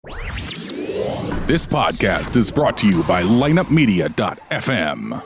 This podcast is brought to you by lineupmedia.fm.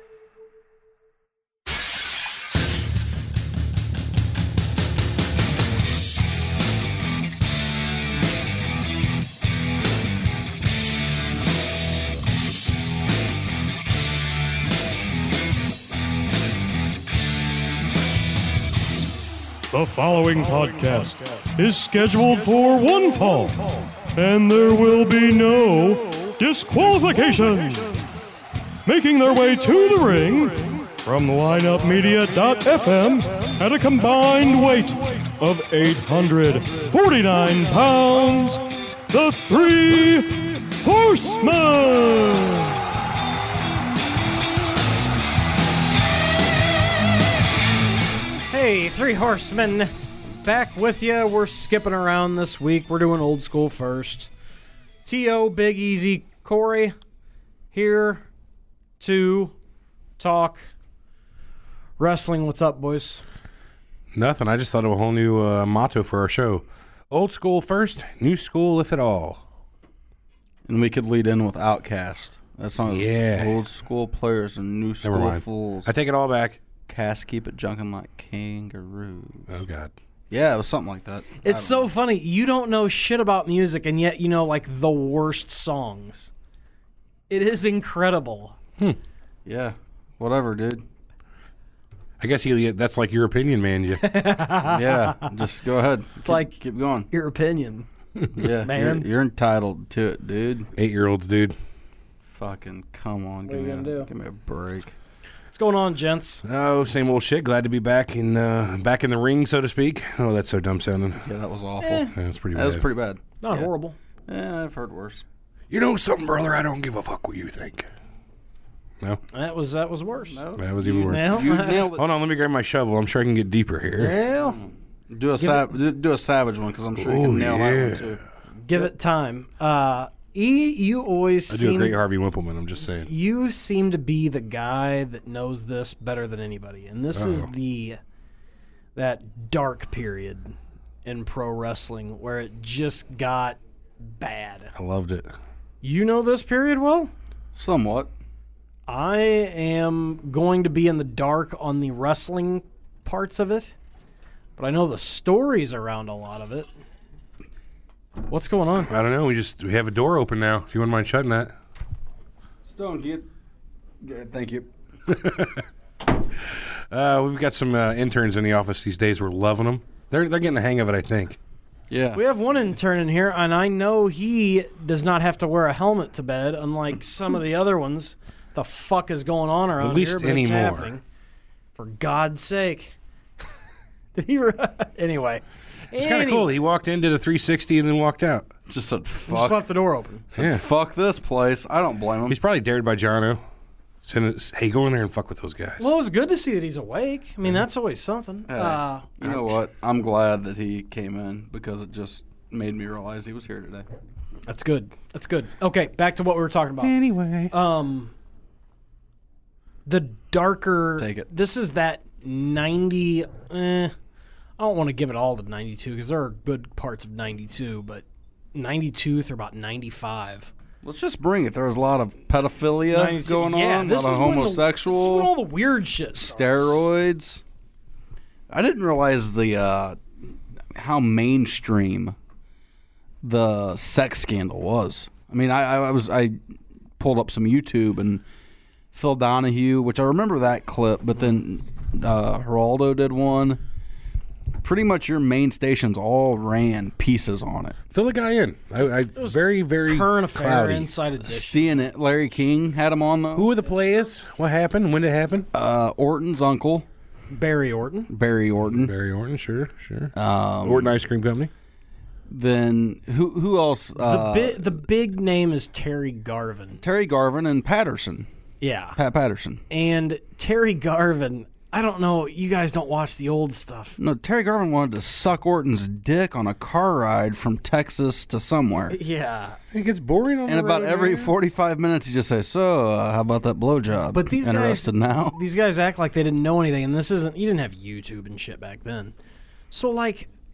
The following podcast is scheduled for one fall, and there will be no disqualifications. Making their way to the ring from lineupmedia.fm at a combined weight of 849 pounds, the Three Horsemen. Hey, Three Horsemen, back with you. We're skipping around this week. We're doing old school first. T.O., Big Easy, Corey, here to talk wrestling. What's up, boys? Nothing. I just thought of a whole new motto for our show. Old school first, new school if at all. And we could lead in with Outcast. That song is Yeah. old school players and new Never school mind. fools. I take it all back. Cast keep it junkin' like kangaroo. Oh, God. Yeah, it was something like that. It's so funny. You don't know shit about music, and yet you know, like, the worst songs. It is incredible. Yeah, whatever, dude. I guess that's like your opinion, man. Yeah, just go ahead. It's like keep going. your opinion. Yeah, Man. you're entitled to it, dude. 8-year-olds, dude. Fucking come on, What are you gonna do? give me a break. What's going on, gents? Oh, same old shit. Glad to be back in the ring, so to speak. Oh, that's so dumb sounding. Yeah, that was awful. That's pretty bad. That was pretty bad. Not Yeah. horrible. Yeah, I've heard worse. You know something, brother? I don't give a fuck what you think. No? That was worse. No, That was even worse. Well, you nailed it. Hold on, let me grab my shovel. I'm sure I can get deeper here. well, Do a savage one because I'm sure you Oh, can nail that yeah. one too. give it time. You always I do a seem great Harvey Wimpleman, I'm just saying. you seem to be the guy that knows this better than anybody, and this is that dark period in pro wrestling where it just got bad. I loved it. You know this period well? Somewhat. I am going to be in the dark on the wrestling parts of it, but I know the stories around a lot of it. What's going on? I don't know. We have a door open now, if you wouldn't mind shutting that. Stone, thank you. We've got some interns in the office these days. We're loving them. They're getting the hang of it, I think. Yeah. We have one intern in here, and I know he does not have to wear a helmet to bed, unlike some of the other ones. The fuck is going on around At least here? But anymore. It's happening. For God's sake. Did he? Anyway. It's kind of cool. He walked in, did a 360, and then walked out. Just said Just fuck. left the door open. Yeah. Fuck this place. I don't blame him. He's probably dared by Jono. Hey, go in there and fuck with those guys. Well, it was good to see that he's awake. I mean, that's always something. Hey, you know what? I'm glad that he came in because it just made me realize he was here today. That's good. That's good. Okay, back to what we were talking about. Anyway. The darker. Take it. This is that 90. I don't want to give it all to 92 because there are good parts of 92, but 92 through about 95. Let's just bring it. There was a lot of pedophilia 92 going yeah, on, a this lot is of when homosexual, this is when all the weird shit starts. steroids. I didn't realize the how mainstream the sex scandal was. I mean, I pulled up some YouTube and Phil Donahue, which I remember that clip, but then Geraldo did one. Pretty much your main stations all ran pieces on it. Fill the guy in. It was very, very Current affair cloudy. inside edition. Seeing it, Larry King had him on though. Who were the players? What happened? When did it happen? Orton's uncle, Barry Orton. Barry Orton. Barry Orton, sure. Orton Ice Cream Company. Then who else? The big name is Terry Garvin. Terry Garvin and Patterson. Yeah. Pat Patterson. And Terry Garvin, I don't know, you guys don't watch the old stuff. No, Terry Garvin wanted to suck Orton's dick on a car ride from Texas to somewhere. Yeah. It gets boring on And the about road, every man. 45 minutes, he just says, "So, how about that blowjob?" But these interested guys, now? These guys act like they didn't know anything, and this isn't. You didn't have YouTube and shit back then, so like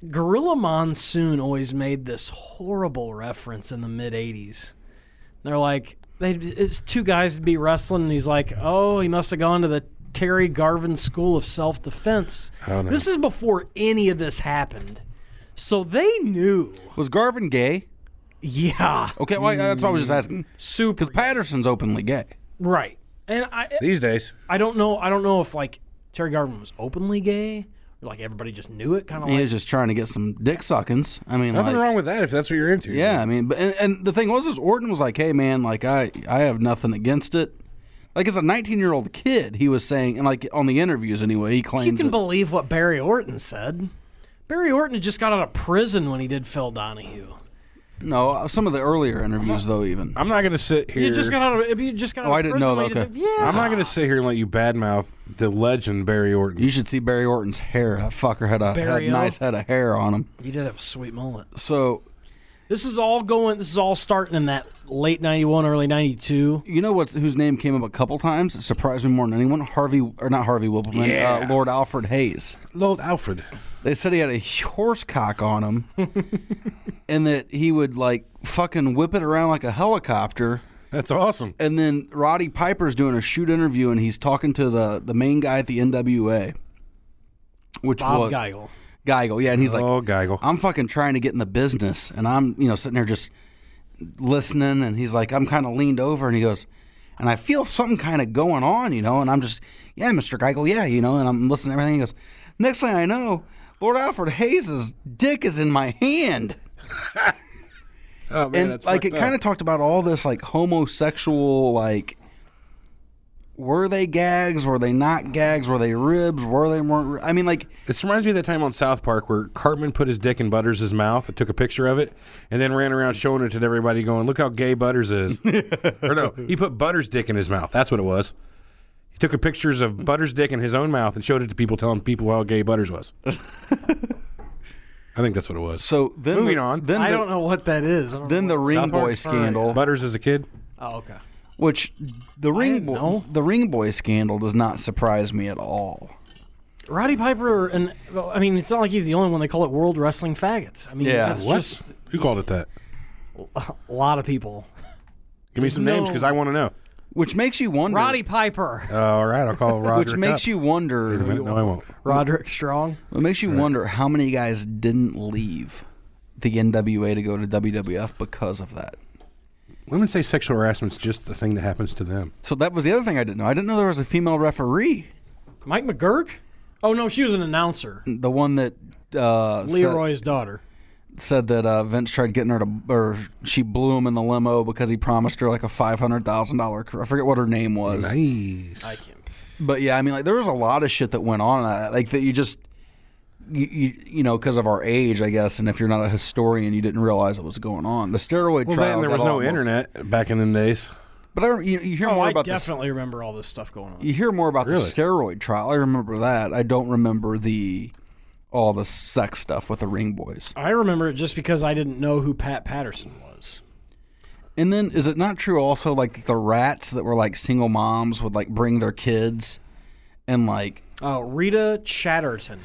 Gorilla Monsoon always made this horrible reference in the mid-'80s. They're like, it's two guys to be wrestling, and he's like, oh, he must have gone to the Terry Garvin School of Self-Defense. Oh, no. This is before any of this happened. So they knew. Was Garvin gay? Yeah. Okay, well, that's what I was just asking. Super. Because Patterson's openly gay. Right. And These days. I don't know if, like, Terry Garvin was openly gay, or, like, everybody just knew it, kind of He like. was just trying to get some dick suckings. I mean, Nothing like, wrong with that if that's what you're into. yeah, I mean, but and the thing was, is Orton was like, hey, man, like, I have nothing against it. Like, as a 19-year-old kid, he was saying, and, like, on the interviews anyway, he claims You can believe what Barry Orton said. Barry Orton had just got out of prison when he did Phil Donahue. No, some of the earlier interviews, though, even. I'm not going to sit here. You just got out of Oh, I didn't know prison that, when he did- Yeah. I'm not going to sit here and let you badmouth the legend Barry Orton. You should see Barry Orton's hair. That fucker had a Barry-O. nice head of hair on him. He did have a sweet mullet. So, This is all starting in that late 91, early 92. you know whose name came up a couple times? It surprised me more than anyone. Not Harvey Whippleman. Yeah. Lord Alfred Hayes. Lord Alfred. They said he had a horse cock on him, and that he would like fucking whip it around like a helicopter. That's awesome. And then Roddy Piper's doing a shoot interview, and he's talking to the main guy at the NWA, which Bob was Geigel. Geigel, yeah, and he's like, Oh, Geigel. I'm fucking trying to get in the business, and I'm sitting there just listening, and he's like, I'm kind of leaned over, and he goes, and I feel something kind of going on, and I'm just, yeah, Mr. Geigel, yeah, and I'm listening to everything. He goes, next thing I know, Lord Alfred Hayes' dick is in my hand. Oh, man, And that's like it fucked kind up. of talked about all this like homosexual, like, were they gags, were they not gags, were they ribs, were they weren't, I mean, like, This reminds me of that time on South Park where Cartman put his dick in Butters' mouth and took a picture of it and then ran around showing it to everybody going, look how gay Butters is. Or no, he put Butters' dick in his mouth. That's what it was. He took pictures of Butters' dick in his own mouth and showed it to people, telling people how gay Butters was. I think that's what it was. so then Moving on. Then I the, don't know what that is. I don't then know the what- Ring South Park? Boy scandal, Butters as a kid? Oh, okay. which the didn't know. Ring Boy scandal does not surprise me at all. Roddy Piper, and well, I mean, it's not like he's the only one. They call it World Wrestling Faggots. I mean, Yeah. that's What? just Who called it that? a lot of people. Give me some names because I want to know. Which makes you wonder. Roddy Piper, All right, I'll call Roger. which makes you wonder. Wait a minute. No, I won't. Roderick Strong. It makes you wonder how many guys didn't leave the NWA to go to WWF because of that. Women say sexual harassment's just the thing that happens to them. So that was the other thing I didn't know. I didn't know there was a female referee. Mike McGurk? Oh, no, she was an announcer. The one that Leroy's daughter. said that Vince tried getting her to, or she blew him in the limo because he promised her like a $500,000. I forget what her name was. Nice. I can't. But yeah, I mean, like there was a lot of shit that went on, like that you just, you know, because of our age, I guess, and if you're not a historian, you didn't realize what was going on. The steroid Well, trial. then there got was a lot no more- internet back in them days. But you hear Oh, more I about this. definitely remember all this stuff going on. You hear more about Really? the steroid trial. I remember that. I don't remember all the sex stuff with the Ring Boys. I remember it just because I didn't know who Pat Patterson was. And then, is it not true also, like, the rats that were, like, single moms would, like, bring their kids and, like, Oh, Rita Chatterton.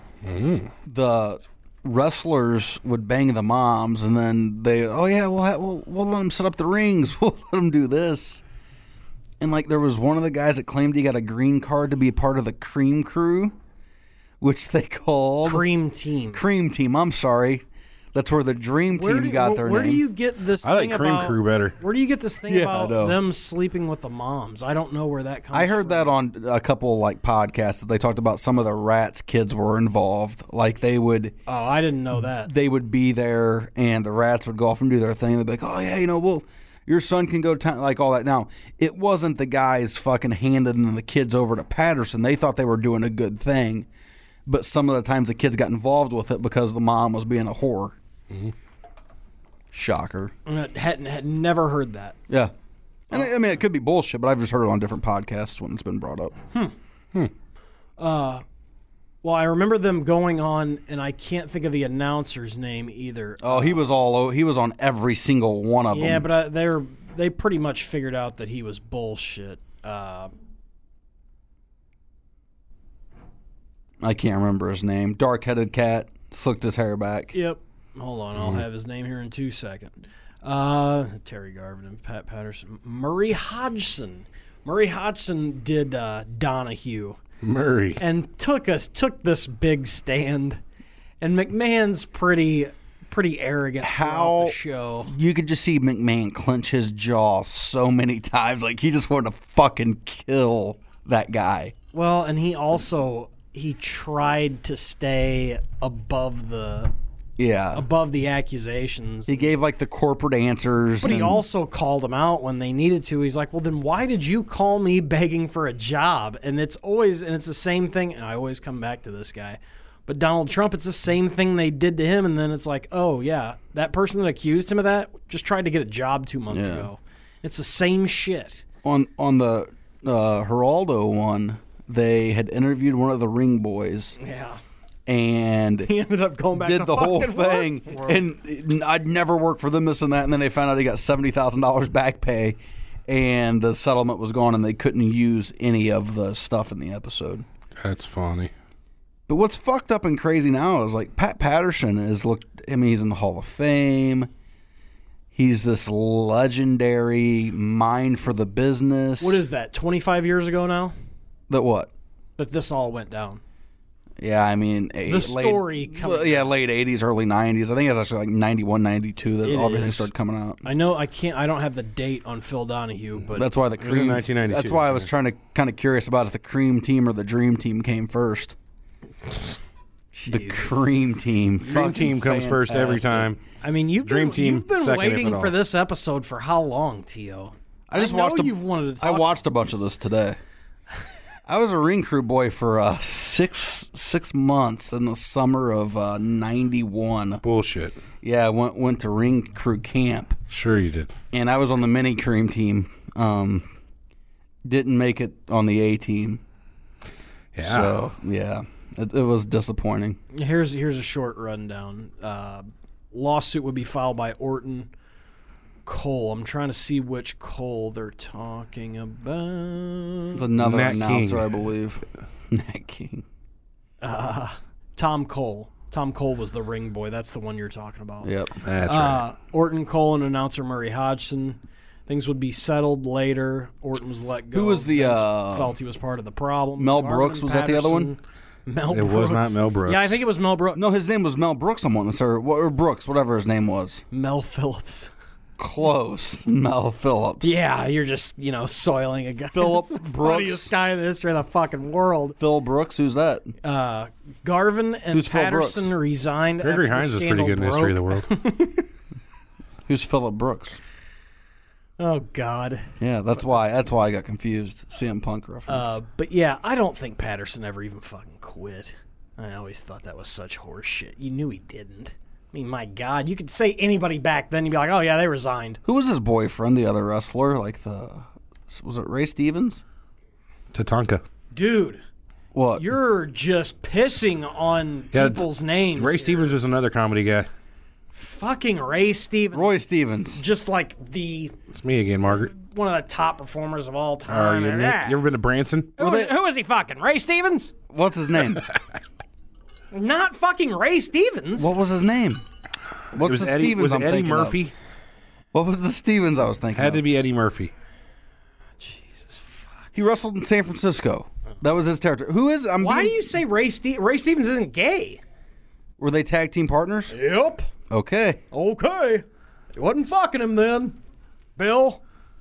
the wrestlers would bang the moms and then they, oh, yeah, we'll let them set up the rings. We'll let them do this. And, like, there was one of the guys that claimed he got a green card to be a part of the Cream Crew, which they called... Cream Team. Cream Team, I'm sorry. That's where the Dream Team got their where name. do you get this I thing like Cream about... Crew better. Where do you get this thing Yeah, I about know. them sleeping with the moms? I don't know where that comes from. I heard that on a couple like podcasts that they talked about some of the rats kids were involved. Like they would Oh, I didn't know that. be there and the rats would go off and do their thing. They'd be like, oh yeah, your son can go to town, like all that. Now, it wasn't the guys fucking handing the kids over to Patterson. They thought they were doing a good thing. But some of the times the kids got involved with it because the mom was being a whore. Mm-hmm. Shocker. I had never heard that. Yeah. And I mean, it could be bullshit, but I've just heard it on different podcasts when it's been brought up. Well, I remember them going on, and I can't think of the announcer's name either. Oh, he was on every single one of them. Yeah, but they pretty much figured out that he was bullshit. I can't remember his name. Dark-headed cat, Slicked his hair back. Yep. Hold on, I'll have his name here in 2 seconds. Terry Garvin and Pat Patterson. Murray Hodgson. Murray Hodgson did Donahue. Murray. And took this big stand. And McMahon's pretty arrogant throughout the show. You could just see McMahon clench his jaw so many times. Like, he just wanted to fucking kill that guy. Well, and he tried to stay above the accusations. He gave, like, the corporate answers. But he also called them out when they needed to. He's like, well, then why did you call me begging for a job? And it's the same thing. And I always come back to this guy. But Donald Trump, it's the same thing they did to him. And then it's like, oh, yeah, that person that accused him of that just tried to get a job 2 months ago. It's the same shit. On the Geraldo one, they had interviewed one of the ring boys. Yeah. And he ended up going back did to the whole fucking thing. work for him. And I'd never worked for them, this and that. And then they found out he got $70,000 back pay. And the settlement was gone, and they couldn't use any of the stuff in the episode. That's funny. But what's fucked up and crazy now is, like, Pat Patterson he's in the Hall of Fame. He's this legendary mind for the business. What is that, 25 years ago now? That what? That this all went down. Yeah, I mean... The story coming late 80s, early 90s. I think it was actually like 91, 92 that everything started coming out. I know I don't have the date on Phil Donahue, but... That's why the It was in 1992. That's why I was trying to kind of curious about if the Cream Team or the Dream Team came first. The Cream Team. Dream Team comes first every time. I mean, you've Dream been Team second, if waiting at for all. this episode for how long, T.O.? I you've wanted to talk. I watched a bunch of this today. I was a ring crew boy for 6 months in the summer of 91. Bullshit. Yeah, I went to ring crew camp. Sure you did. And I was on the mini Cream Team. Didn't make it on the A team. Yeah. So, yeah. It was disappointing. Here's a short rundown. Lawsuit would be filed by Orton Cole. I'm trying to see which Cole they're talking about. It's another Nat announcer, King. I believe. Nat King. Tom Cole. Tom Cole was the ring boy. That's the one you're talking about. Yep. That's right. Orton Cole and announcer Murray Hodgson. Things would be settled later. Orton was let go. Who was the, Vince felt he was part of the problem. Mel Garvin Brooks, was that the other one? Mel It Brooks. was not Mel Brooks. Yeah, I think it was Mel Brooks. No, his name was Mel Brooks. Or Brooks, whatever his name was. Mel Phillips. Close. Mel Phillips. Yeah, you're just, soiling a guy. Philip That's the Brooks. funniest guy in the history of the fucking world. Phil Brooks, who's that? Garvin and Who's Phil Brooks? Patterson resigned. Gregory after the Hines is pretty good in the history of the world. Who's Philip Brooks? Oh, God. Yeah, that's why I got confused. CM Punk reference. But yeah, I don't think Patterson ever even fucking quit. I always thought that was such horse shit. You knew he didn't. I mean, my God, you could say anybody back then, you'd be like, oh yeah, they resigned. Who was his boyfriend, the other wrestler? Was it Ray Stevens? Tatanka. Dude, What? you're just pissing on Yeah, people's names. Ray here. Stevens was another comedy guy. Fucking Ray Stevens. Roy Stevens. Just like It's me again, Margaret. one of the top performers of all Are time. you, And Nick? that. You ever been to Branson? Who is he fucking? Ray Stevens? What's his name? Not fucking Ray Stevens. What was his name? What's Was the Eddie, Stevens was it I'm Eddie thinking of? Murphy? What was the Stevens I was thinking Had of? to be Eddie Murphy. Jesus fuck. He wrestled in San Francisco. That was his character. Who is it? Why do you say Ray Stevens isn't gay? Were they tag team partners? Yep. Okay. Okay. He wasn't fucking him then. Bill.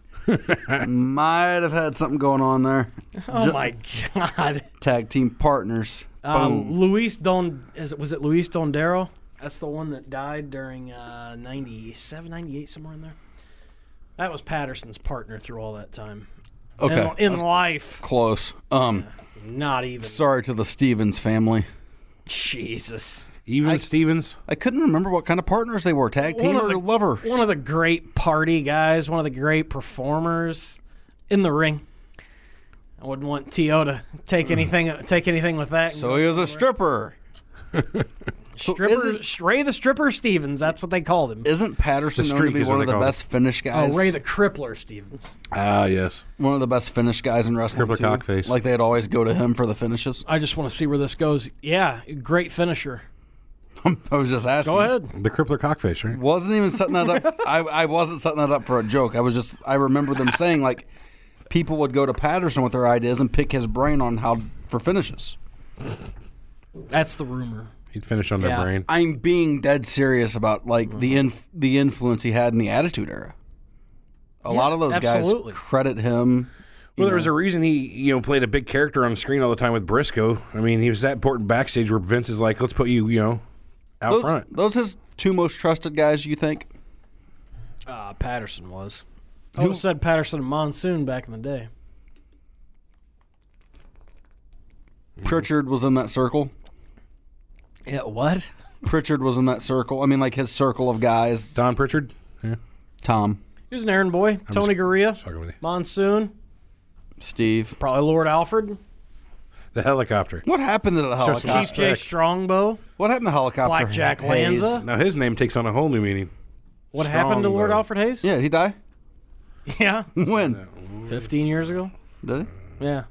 Might have had something going on there. Oh my God. Tag team partners. Boom. Was it Luis Dondero? That's the one that died during 97, 98, somewhere in there. That was Patterson's partner through all that time. Okay. In life. Close. Not even. Sorry to the Stevens family. Jesus. Even Stevens? I couldn't remember what kind of partners they were. Tag team or lovers? One of the great party guys, one of the great performers in the ring. I wouldn't want T.O. to take anything with that. So he was a stripper. Ray the Stripper Stevens, that's what they called him. Isn't Patterson The known to Streak be is one what of they the call best Finnish guys? Oh, Ray the Crippler Stevens. Ah, yes. One of the best Finnish guys in wrestling, Crippler too. cockface. Like, they'd always go to him for the finishes. I just want to see where this goes. Yeah, great finisher. I was just asking. Go ahead. The crippler cockfish, right? Wasn't even setting that up. I wasn't setting that up for a joke. I remember them saying, like, people would go to Patterson with their ideas and pick his brain on how for finishes. That's the rumor. He'd finish on their brain. I'm being dead serious about, like, the influence he had in the Attitude Era. A lot of those absolutely. guys credit him. Well, there was a reason he, played a big character on the screen all the time with Briscoe. I mean, he was that important backstage where Vince is like, let's put you, out front. Those his two most trusted guys, you think? Patterson was. I would have said Patterson and Monsoon back in the day. Pritchard was in that circle. Yeah, what? Pritchard was in that circle. I mean, like his circle of guys. Don Pritchard? Yeah. Tom. He was an errand boy. Tony Gurria. Fucking with you. Monsoon. Steve. Probably Lord Alfred. The helicopter. What happened to the helicopter? Chief J. Strongbow. What happened to the helicopter? Blackjack Hayes? Lanza. Now his name takes on a whole new meaning. What happened to Lord Strongbow. Alfred Hayes? Yeah, did he die? Yeah. When? 15 years ago. Did he? Yeah.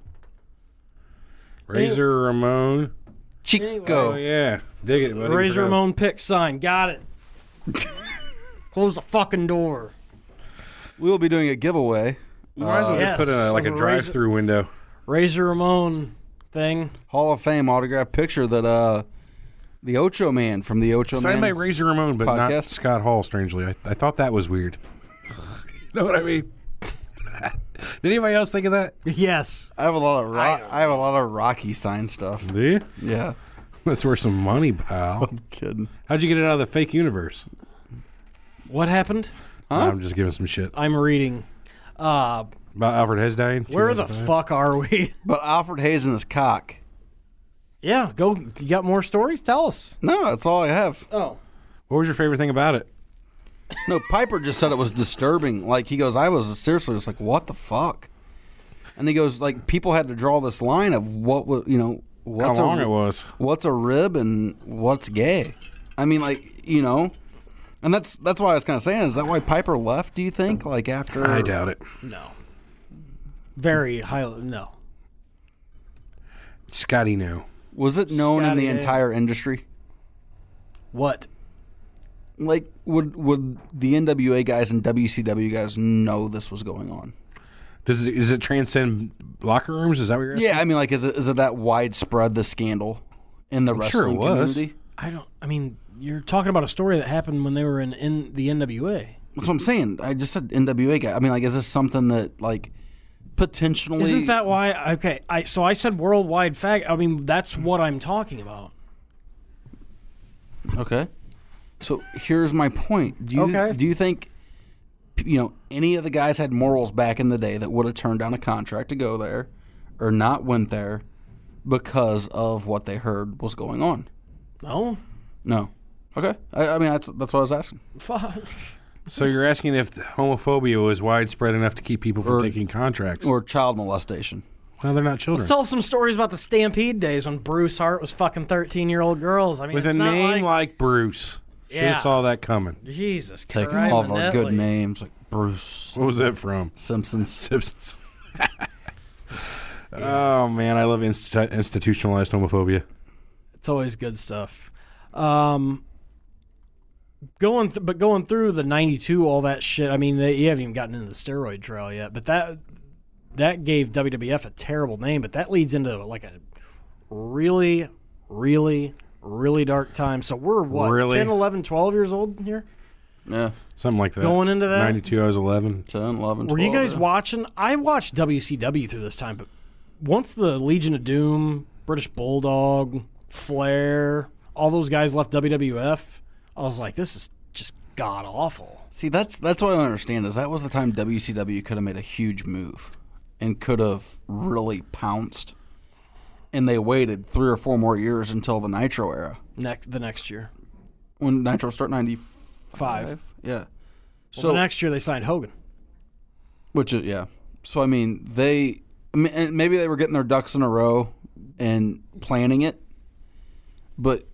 Razor Ramon. Chico. Oh, yeah. Dig it, buddy. Razor Ramon pick sign. Got it. Close the fucking door. We will be doing a giveaway. You might as well just Yes. put in a Razor- drive-through window. Razor Ramon thing. Hall of Fame autograph picture that the Ocho Man from the Ocho Signed by Man. Razor Ramon, but podcast? not Scott Hall, strangely. I thought that was weird. You know what I mean? Did anybody else think of that? Yes. I have a lot of Rocky signed stuff. Do you? Yeah. That's worth some money, pal. I'm kidding. How'd you get it out of the fake universe? What happened? I'm just giving some shit. I'm reading. About Alfred Hayes dying? Where the 2005? fuck are we? But Alfred Hayes and his cock. Yeah, go. You got more stories? Tell us. No, that's all I have. Oh. What was your favorite thing about it? No, Piper just said it was disturbing. Like, he goes, I was seriously just like, what the fuck? And he goes, like, people had to draw this line of what was, what's How long it was. what's a rib and what's gay. I mean, like, and that's why I was kind of saying, is that why Piper left, do you think? Like, after... I doubt it. No. Very high. No. Scotty knew. Was it known in the Scotty, entire industry? What? Like, would the NWA guys and WCW guys know this was going on? Is it transcend locker rooms? Is that what you're asking? Yeah, I mean, like, is it that widespread, the scandal in the sure wrestling it was. community? I mean, you're talking about a story that happened when they were in the NWA. That's what I'm saying. I just said NWA guy. I mean, like, is this something that, like, potentially... Isn't that why? Okay, so I said worldwide fag. I mean, that's what I'm talking about. Okay. So here's my point. Do you think, any of the guys had morals back in the day that would have turned down a contract to go there or not went there because of what they heard was going on? No. No. Okay. I mean, that's what I was asking. So you're asking if homophobia was widespread enough to keep people from taking contracts? Or child molestation. Well, they're not children. Let's tell some stories about the Stampede days when Bruce Hart was fucking 13-year-old girls. I mean, With it's a not name like Bruce. Should Yeah. have saw that coming. Jesus Taking Christ. all of our good names, like Bruce, What was that from? Simpsons. Simpsons. Oh, man, I love institutionalized homophobia. It's always good stuff. Going through the 92, all that shit. I mean, you haven't even gotten into the steroid trail yet, but that gave WWF a terrible name. But that leads into like a really, really, really dark time. So we're what, Really? 10, 11, 12 years old here? Yeah. Something like that. Going into that? 92, I was 11. 10, 11, 12. Were you guys yeah. watching? I watched WCW through this time, but once the Legion of Doom, British Bulldog, Flair, all those guys left WWF, I was like, this is just god awful. See, that's what I don't understand, is that was the time WCW could have made a huge move and could have really pounced. And they waited 3 or 4 more years until the Nitro era. The next year, When Nitro started 95? 5. Yeah. So the next year they signed Hogan. Which is, yeah. So, I mean, and maybe they were getting their ducks in a row and planning it, but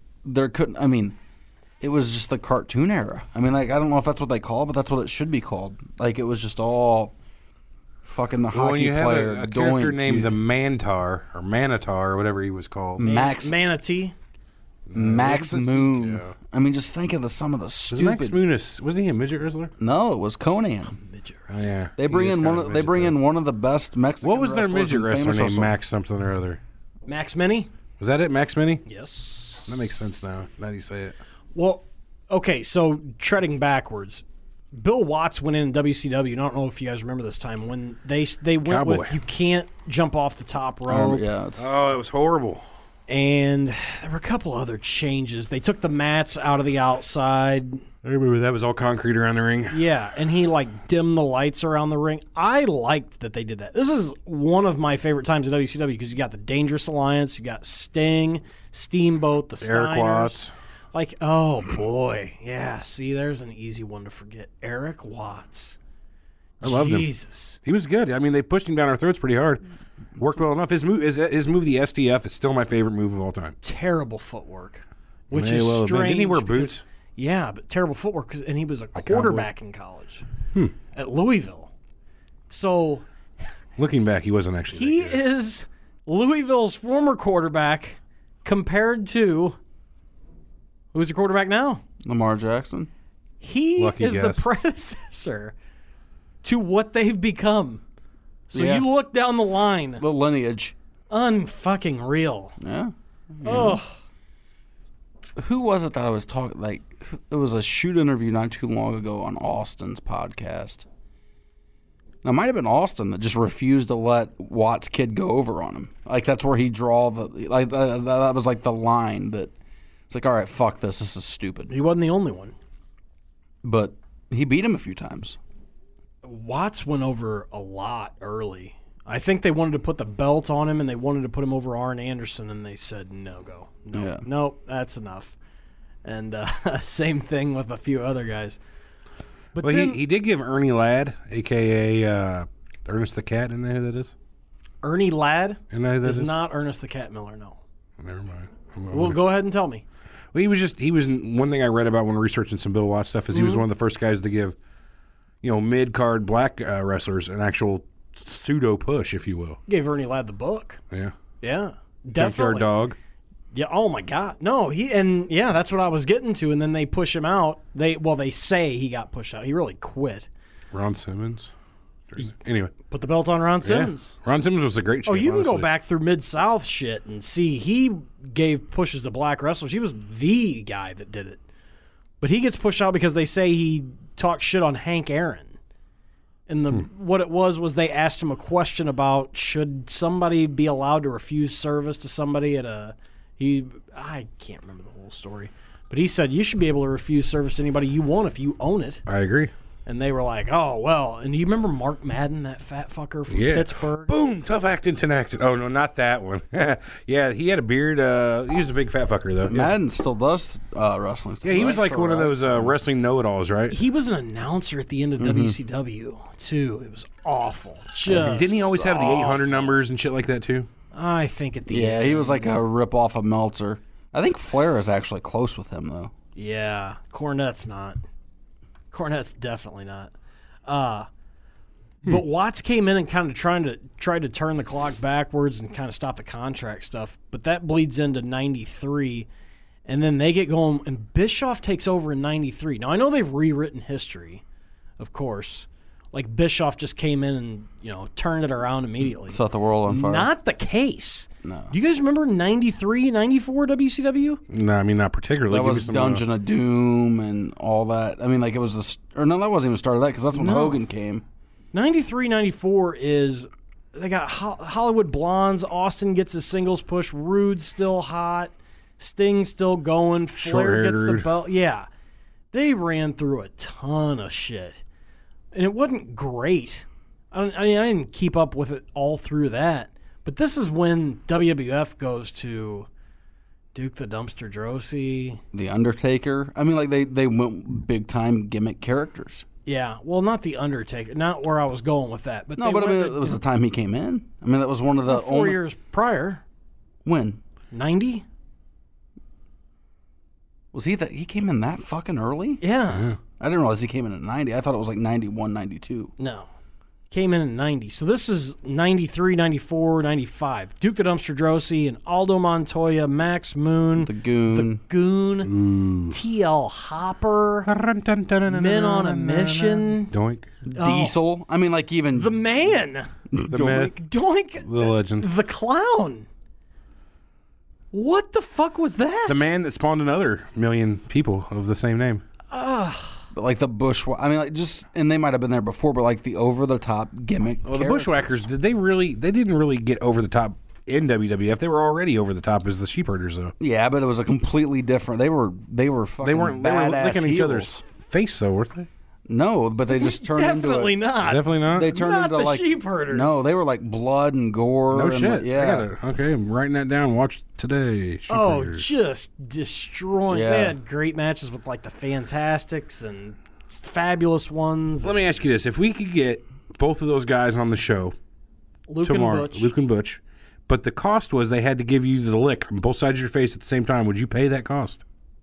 it was just the cartoon era. I mean, like, I don't know if that's what they call it, but that's what it should be called. Like, it was just all fucking the Well, when hockey you have player a going character named to the Mantar, or Manitar, or whatever he was called. Max Manatee. Max This- Moon. yeah. I mean, just think of some of the Was stupid. Max Moon wasn't he a midget wrestler? No, it was Conan. Oh, yeah. They bring in one of the best Mexican. What was their wrestlers midget and wrestler famous named? wrestler. Max something or other. Max Mini? Was that it? Max Mini? Yes. That makes sense now. Now you say it. Well, okay, so treading backwards, Bill Watts went in WCW, and I don't know if you guys remember this time, when they went Cowboy. with you can't jump off the top rope. Yeah, it's, Oh, it was horrible. And there were a couple other changes. They took the mats out of the outside. I remember that was all concrete around the ring. Yeah, and he dimmed the lights around the ring. I liked that they did that. This is one of my favorite times in WCW because you got the Dangerous Alliance, you got Sting, Steamboat, the Steiners. Eric Watts. Oh boy, yeah. See, there's an easy one to forget. Eric Watts. I loved him. Jesus. He was good. I mean, they pushed him down our throats pretty hard. Worked well enough. His move, the STF, is still my favorite move of all time. Terrible footwork, which May is well have been. strange. Didn't he wear because- boots? Yeah, but terrible footwork, and he was a quarterback in college at Louisville. So Looking back, he wasn't actually. he that good. is Louisville's former quarterback compared to who's the quarterback now? Lamar Jackson. He Lucky is guess. the predecessor to what they've become. So Yeah. you look down the line, The lineage. unfucking real. Yeah. Oh, Who was it that I was talking? It was a shoot interview not too long ago on Austin's podcast. Now, it might have been Austin that just refused to let Watt's kid go over on him. That's where he draw the that was the line that it's all right, fuck this. This is stupid. he wasn't the only one. But he beat him a few times. Watts went over a lot early. I think they wanted to put the belt on him, and they wanted to put him over Arn Anderson, and they said no, nope, that's enough. And same thing with a few other guys. But Well, then he did give Ernie Ladd, a.k.a. Ernest the Cat, isn't that who that is? Ernie Ladd Isn't that who that is is? not Ernest the Cat Miller. No. Never mind. Well, go ahead and tell me. Well, he was one thing I read about when researching some Bill Watts stuff is he was one of the first guys to give, mid-card black wrestlers an actual pseudo push, if you will. Gave Ernie Ladd the book. Yeah. Yeah, Junkyard definitely. Dog. Yeah. Oh my God. No. That's what I was getting to. And then they push him out. They say he got pushed out. He really quit. Ron Simmons. Anyway. Put the belt on Ron Simmons. Yeah. Ron Simmons was a great champ, Oh, you can go honestly. back through Mid-South shit and see he gave pushes to black wrestlers. He was the guy that did it. But he gets pushed out because they say he talked shit on Hank Aaron. And what it was they asked him a question about should somebody be allowed to refuse service to somebody at I can't remember the whole story. But he said you should be able to refuse service to anybody you want if you own it. I agree. And they were like, oh, well. And do you remember Mark Madden, that fat fucker from Pittsburgh? Boom, tough acting, tenactin. Oh, no, not that one. Yeah, he had a beard. He was a big fat fucker, though. Yeah, Madden still does wrestling stuff. yeah he was right? like one of those wrestling know-it-alls, right? He was an announcer at the end of WCW, too. It was awful. Just Didn't he always have the 800 numbers and shit like that, too? I think at the Yeah, end. he was like a rip-off of Meltzer. I think Flair is actually close with him, though. Yeah, Cornette's not. Cornette's definitely not. But Watts came in and kind of tried to turn the clock backwards and kind of stop the contract stuff. But that bleeds into 93, and then they get going, and Bischoff takes over in 93. Now, I know they've rewritten history, of course. Like, Bischoff just came in and, turned it around immediately. Set the world on fire. Not the case. No. Do you guys remember 93, 94 WCW? No, I mean, not particularly. That Give me was some, Dungeon of Doom and all that. I mean, it was or no, that wasn't even the start of that because that's when Hogan came. 93, 94 is they got Hollywood Blondes. Austin gets his singles push. Rude's still hot. Sting's still going. Flair Short-haired gets the Rude. belt. Yeah, they ran through a ton of shit, and it wasn't great. I didn't keep up with it all through that. But this is when WWF goes to Duke the Dumpster Droese. The Undertaker. I mean, they went big time gimmick characters. Yeah, well, not the Undertaker. Not where I was going with that. But No, they but I mean, went it was the time he came in. I mean, that was one of the 4 only years prior. When 90. was he that he came in that fucking early? Yeah. I didn't realize he came in at 90. I thought it was like 91, 92. No. came in 90. So this is 93, 94, 95. Duke the Dumpster Drosy and Aldo Montoya, Max Moon, The Goon. TL Hopper, Men on a Mission, Doink. Diesel. I mean, like even The Man, The myth. Doink, The legend. The Clown. What the fuck was that? The man that spawned another million people of the same name. but like the I mean, like just, and they might have been there before, but like the over the top gimmick. Well, the character. Bushwhackers, they didn't really get over the top in WWF. They were already over the top as the Sheepherders, though. Yeah, but it was a completely different. They were fucking They weren't badass licking each heels. other's face, though, weren't they? No, but they just turned into Definitely a, not. Definitely not. They turned Not into the like Sheepherders. No, they were like blood and gore. No and shit. like- yeah. Okay, I'm writing that down. Watch today. Oh, Sheepherders. just destroying. Yeah. They had great matches with like the Fantastics and fabulous ones. Let me ask you this: if we could get both of those guys on the show Luke tomorrow, and Butch. Luke and Butch, but the cost was they had to give you the lick on both sides of your face at the same time, would you pay that cost?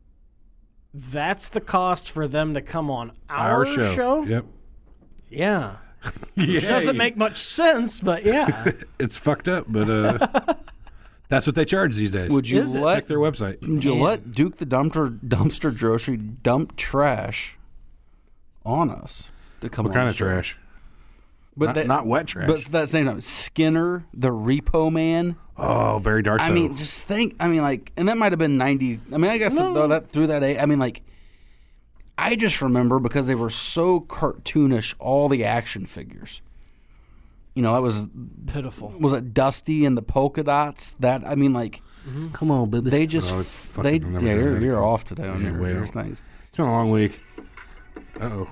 That's the cost for them to come on our show? Yep. Yeah. It doesn't make much sense, but yeah. It's fucked up, but that's what they charge these days. Would you Is it? let Check their website. Would you Man. let Duke the Dumpster Drosy dump trash on us to come? What on kind the of show? trash? But Not wet trash. But at that same time, Skinner, the Repo Man. Oh, Barry Darso. I mean, just think. I mean, like, and that might have been 90. I mean, I guess that through that age. I mean, like, I just remember because they were so cartoonish. All the action figures. You know, that was Pitiful. Was it Dusty and the polka dots? That I mean, like, come on, baby. they just No, it's fucking- they I've never yeah. done that. You're off today on Yeah, your well. things. It's been a long week. Uh-oh.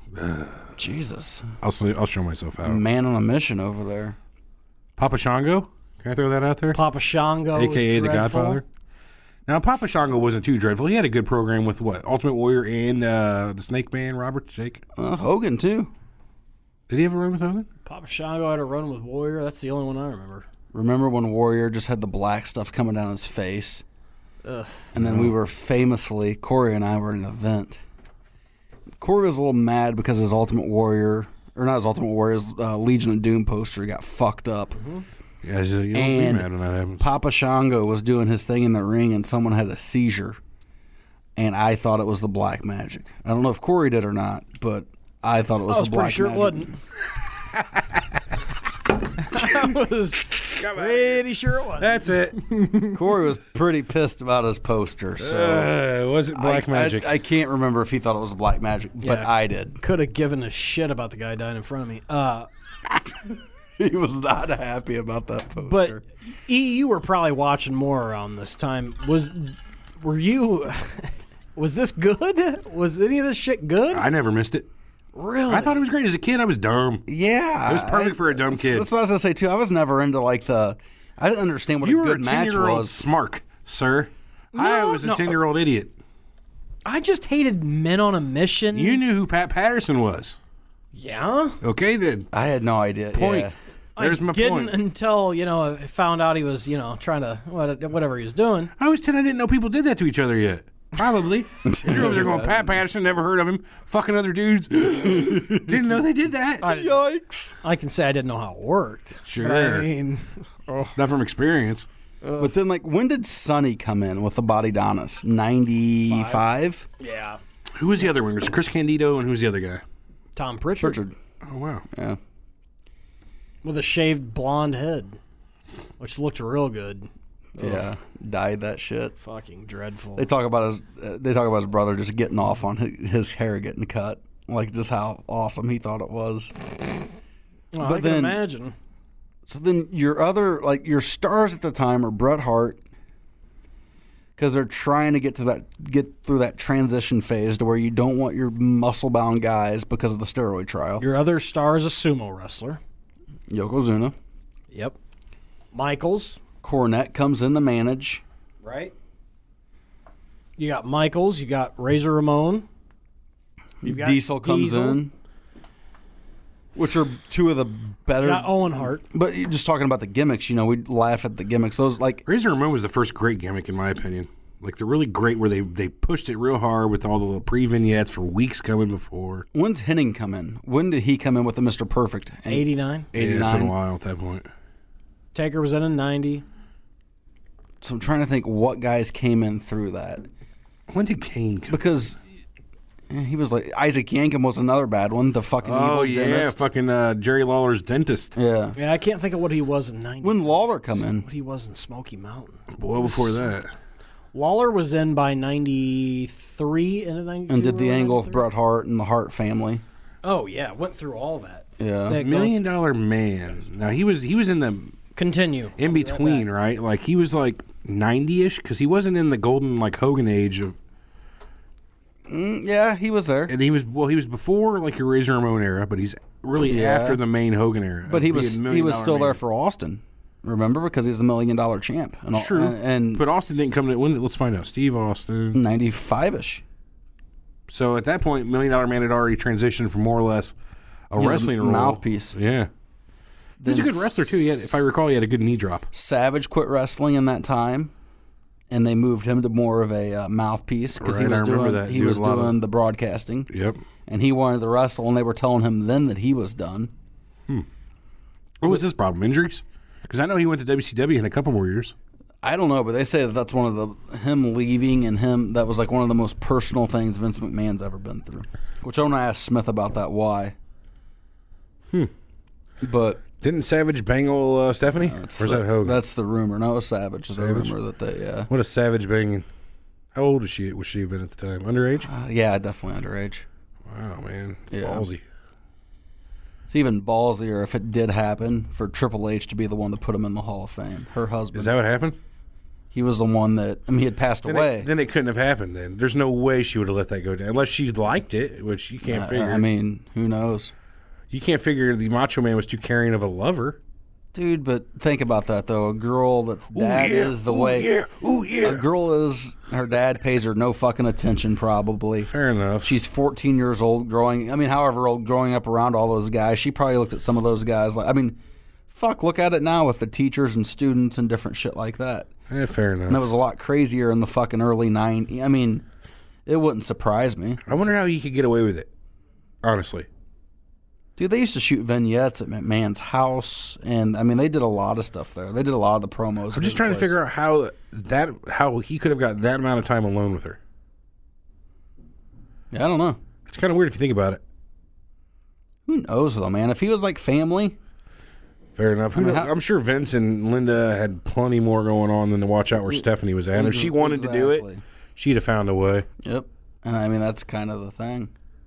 Jesus, I'll show myself out. man on a mission over there. Papa Shango? Can I throw that out there? Papa Shango. AKA was the dreadful. Godfather. Now, Papa Shango wasn't too dreadful. He had a good program with what? Ultimate Warrior and the Snake Man, Robert Jake. Hogan too. Did he ever run with Hogan? Papa Shango had a run with Warrior. That's the only one I remember. Remember when Warrior just had the black stuff coming down his face? Ugh. And then we were famously, Corey and I were at an event. Corey was a little mad because his Ultimate Warrior, or not his Ultimate Warrior, his Legion of Doom poster got fucked up. Yeah, you don't be And mad when that happens. Papa Shango was doing his thing in the ring and someone had a seizure. And I thought it was the Black Magic. I don't know if Corey did or not, but I thought it was I was the pretty Black sure Magic. it wasn't. I was pretty sure it wasn't. That's it. Corey was pretty pissed about his poster. So Was it Black Magic? I can't remember if he thought it was the Black Magic, but Yeah. I did. Could have given a shit about the guy dying in front of me. He was not happy about that poster. But you were probably watching more around this time. Were you? Was this good? Was any of this shit good? I never missed it. Really? I thought it was great. As a kid, I was dumb. yeah, It was perfect for a dumb kid. That's what I was gonna say too. I was never into like I didn't understand what You a were a good match 10-year-old was. smark, sir. I was a no. 10-year-old idiot. I just hated Men on a Mission. You knew who Pat Patterson was. Yeah. Okay, then. I had no idea. Point. Yeah. There's I my didn't point. until I found out he was trying to whatever he was doing. I was 10. I didn't know people did that to each other yet. Probably. You're over there going, Pat Patterson, never heard of him. Fucking other dudes. Didn't know they did that. Yikes! I can say I didn't know how it worked. Sure. But I mean, Not from experience. But then, like, when did Sonny come in with the Body Donis? 95. yeah. Who was the other one? It was Chris Candido, and who's the other guy? Tom Pritchard, Richard. Oh, wow. Yeah. with a shaved blonde head, which looked real good. Yeah. Dyed that shit. Fucking dreadful. They talk about his brother just getting off on his hair getting cut, like just how awesome he thought it was. Well, but I can then- imagine. So then your stars at the time are Bret Hart, because they're trying to get through that transition phase to where you don't want your muscle bound guys because of the steroid trial. Your other star is a sumo wrestler. Yokozuna, Yep. Michaels, Cornette comes in to manage. right? You got Michaels. You got Razor Ramon. You've got Diesel comes Diesel. in, which are two of the better. You got Owen Hart. But you're just talking about the gimmicks, we laugh at the gimmicks. Those like Razor Ramon was the first great gimmick, in my opinion. Like the really great where they pushed it real hard with all the little pre-vignettes for weeks coming before. When's Henning come in? When did he come in with the Mr. Perfect? 89. 89. Yeah, it's been a while at that point. Taker was in 90. So I'm trying to think what guys came in through that. When did Kane come? Because he was like, Isaac Yankem was another bad one. The fucking Oh, evil yeah, dentist. fucking Jerry Lawler's dentist. Yeah. Yeah, I can't think of what he was in 90. When Lawler come in? What he was in Smoky Mountain. Well before that. Lawler was in by 93 into 92. And did the or angle with 93? Bret Hart and the Hart family. Oh, yeah. Went through all that. Yeah. That $1 Million Man. Now, he was in the Continue. in between, right? Like, he was like 90-ish because he wasn't in the golden, like, Hogan age of. Yeah, he was there. And he was before like your Razor Ramon era, but he's really Yeah. after the main Hogan era. But he Being was $1 million still man. there for Austin. Remember? Because he's the $1 million champ. And all, True. And But Austin didn't come to when. Let's find out. Steve Austin. 95-ish. So at that point, $1 Million Man had already transitioned from more or less a He was a wrestling role. mouthpiece. Yeah. He was a good wrestler too. If I recall, he had a good knee drop. Savage quit wrestling in that time, and they moved him to more of a mouthpiece because Right, I remember that. he Doing was a lot of- doing the broadcasting, Yep. and he wanted to wrestle, and they were telling him then that he was done. What was his problem? Injuries? Because I know he went to WCW in a couple more years. I don't know, but they say that that's one of him leaving and him that was like one of the most personal things Vince McMahon's ever been through. Which I want to ask Smith about that why. But Didn't Savage bangle Stephanie? Or is that Hogan? That's the rumor. No, Savage is the Savage? rumor that they. What a Savage banging. How old was she have been at the time? Underage? Yeah, definitely underage. Wow, man. Yeah. Ballsy. It's even ballsier if it did happen for Triple H to be the one that put him in the Hall of Fame. Her husband. Is that what happened? He was the one that. I mean, he had passed away. Then it couldn't have happened then. There's no way she would have let that go down. Unless she liked it, which you can't figure. I mean, who knows? You can't figure the Macho Man was too caring of a lover. Dude, but think about that, though. A girl that's dad is the way. A girl is. Her dad pays her no fucking attention, probably. Fair enough. She's 14 years old, however old, growing up around all those guys. She probably looked at some of those guys like, fuck, look at it now with the teachers and students and different shit like that. Fair enough. And that was a lot crazier in the fucking early 90s. I mean, it wouldn't surprise me. I wonder how he could get away with it. Honestly. Dude, they used to shoot vignettes at McMahon's house, and I mean, they did a lot of stuff there. They did a lot of the promos. I'm just trying to figure out how he could have got that amount of time alone with her. Yeah, I don't know. It's kind of weird if you think about it. Who knows, though, man? If he was like family, Fair enough. I'm sure Vince and Linda had plenty more going on than to watch out where Stephanie was at. And if she wanted to do it, Exactly. she'd have found a way. Yep. And I mean, that's kind of the thing.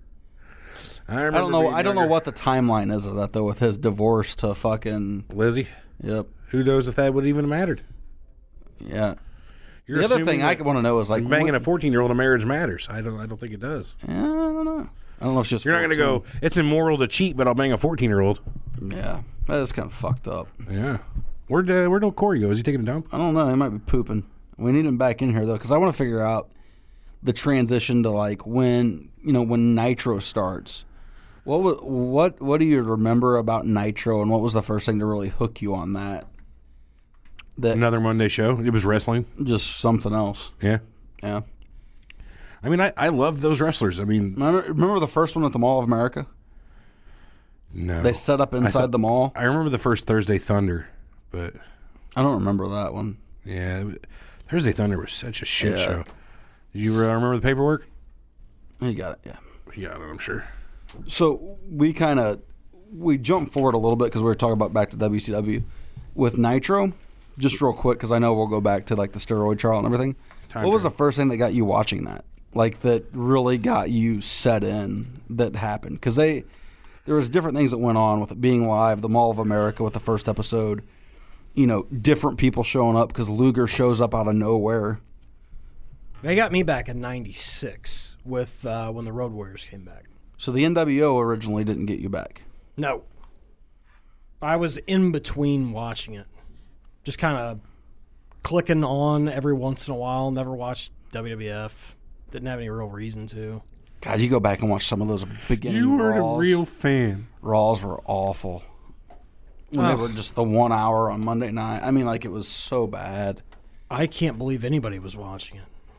I don't know what the timeline is of that though, with his divorce to fucking. Lizzie. Yep. Who knows if that would even have mattered? Yeah. You're The other assuming thing I want to know is like banging a 14-year-old in a marriage matters. I don't think it does. I don't know. I don't know if it's just. You're not going to go, it's immoral to cheat, but I'll bang a 14-year-old. Yeah, that is kind of fucked up. Yeah. Where'd old Corey go? Is he taking a dump? I don't know. He might be pooping. We need him back in here though, because I want to figure out the transition to like when Nitro starts. What do you remember about Nitro, and what was the first thing to really hook you on that? Another Monday show. It was wrestling. Just something else. Yeah. Yeah. I mean, I love those wrestlers. I mean, Remember the first one at the Mall of America? no. They set up inside the mall. I remember the first Thursday Thunder, but I don't remember that one. yeah, Thursday Thunder was such a shit Yeah. show. Did you remember the paperwork? You got it. Yeah. You got it, I'm sure. So we jumped forward a little bit because we were talking about back to WCW with Nitro. Just real quick, because I know we'll go back to like the steroid trial and everything. What was the first thing that got you watching that? Like that really got you set in that happened? Because there was different things that went on with it being live, the Mall of America with the first episode. Different people showing up because Luger shows up out of nowhere. They got me back in 96 with when the Road Warriors came back. So the NWO originally didn't get you back. No. I was in between watching it. Just kind of clicking on every once in a while. Never watched WWF. Didn't have any real reason to. God, you go back and watch some of those beginning You were Raws. a real fan. Raws were awful. When they were just the 1 hour on Monday night. I mean, like, it was so bad. I can't believe anybody was watching it.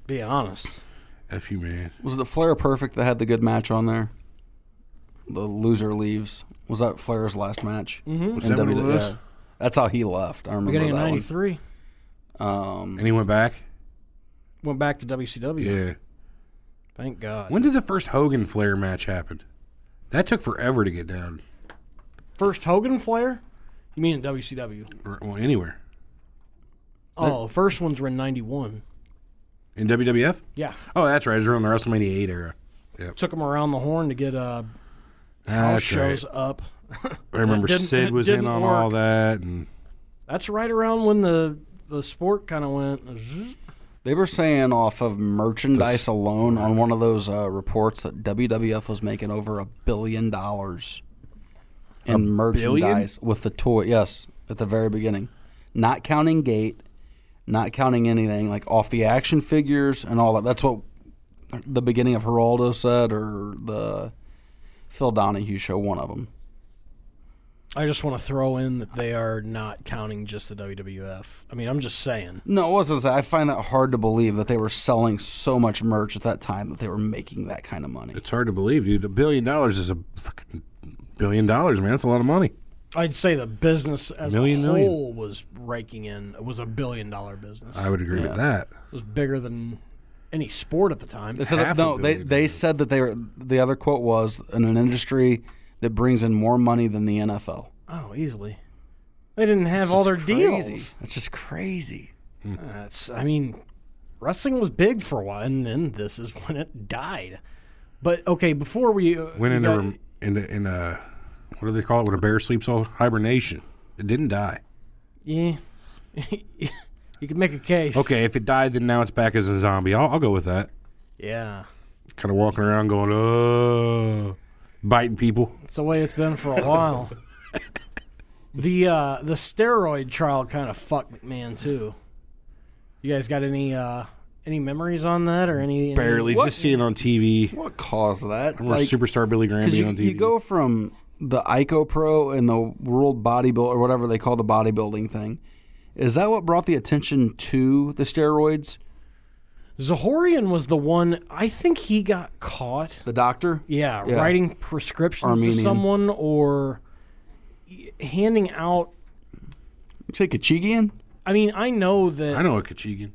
Be honest. F you, man. Was it Flair Perfect that had the good match on there? The loser leaves. Was that Flair's last match? Mm-hmm. Was that what it was? Yeah. That's how he left. I remember Beginning that of '93. And he went back? Went back to WCW. Yeah. Thank God. When did the first Hogan Flair match happen? That took forever to get down. First Hogan Flair? You mean in WCW? Or, well, anywhere. Oh, first ones were in '91. In WWF? Yeah. Oh, that's right. It was around the WrestleMania 8 era. Took him around the horn to get house That's shows right. up. I remember Sid was in on all that. And That's right around when the sport kind of went. They were saying off of merchandise alone on one of those reports that WWF was making over $1 billion in merchandise with the toy. Yes, at the very beginning. Not counting gate, not counting anything, like off the action figures and all that. That's what the beginning of Geraldo said, or the Phil Donahue show, one of them. I just want to throw in that they are not counting just the WWF. I mean, I'm just saying. No, it wasn't that. I find that hard to believe that they were selling so much merch at that time that they were making that kind of money. it's hard to believe, dude. $1 billion is a fucking $1 billion, man. That's a lot of money. I'd say the business as Million. a whole was raking in. It was $1 billion business. I would agree with that. It was bigger than any sport at the time. They said, $500 million. they said that they were. The other quote was, in an industry that brings in more money than the NFL. Oh, easily. They didn't have It's all their just crazy. deals. It's just crazy. I mean, wrestling was big for a while, and then this is when it died. But okay, before we Went into what do they call it when a bear sleeps? All hibernation. It didn't die. yeah, you could make a case. Okay, if it died, then now it's back as a zombie. I'll go with that. Yeah, Kind of walking around going, oh, biting people. it's the way it's been for a while. The steroid trial kind of fucked McMahon too. You guys got any memories on that or any? Barely, What? just seeing on TV. What caused that? I remember Superstar Billy Graham being on TV. You go from the Ico Pro and the World Bodybuild, or whatever they call the bodybuilding thing. Is that what brought the attention to the steroids? Zahorian was the one. I think he got caught. The doctor? Yeah, Yeah. writing prescriptions Armenian. to someone or handing out. You say Kachigian? I mean, I know that. I know a Kachigan.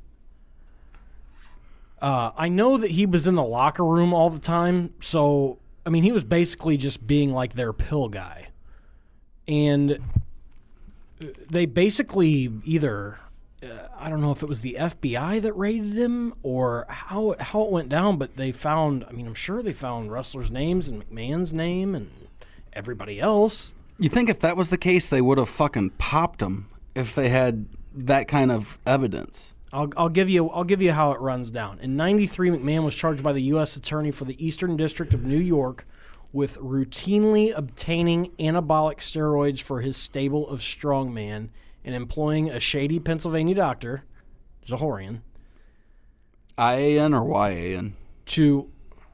I know that he was in the locker room all the time. So, I mean, he was basically just being like their pill guy. And they basically either, I don't know if it was the FBI that raided him or how it went down, but they found, I mean, I'm sure they found wrestlers' names and McMahon's name and everybody else. You think if that was the case, they would have fucking popped him if they had that kind of evidence? I'll give you how it runs down. In '93, McMahon was charged by the U.S. Attorney for the Eastern District of New York with routinely obtaining anabolic steroids for his stable of strongman and employing a shady Pennsylvania doctor, Zahorian, IAN or YAN? to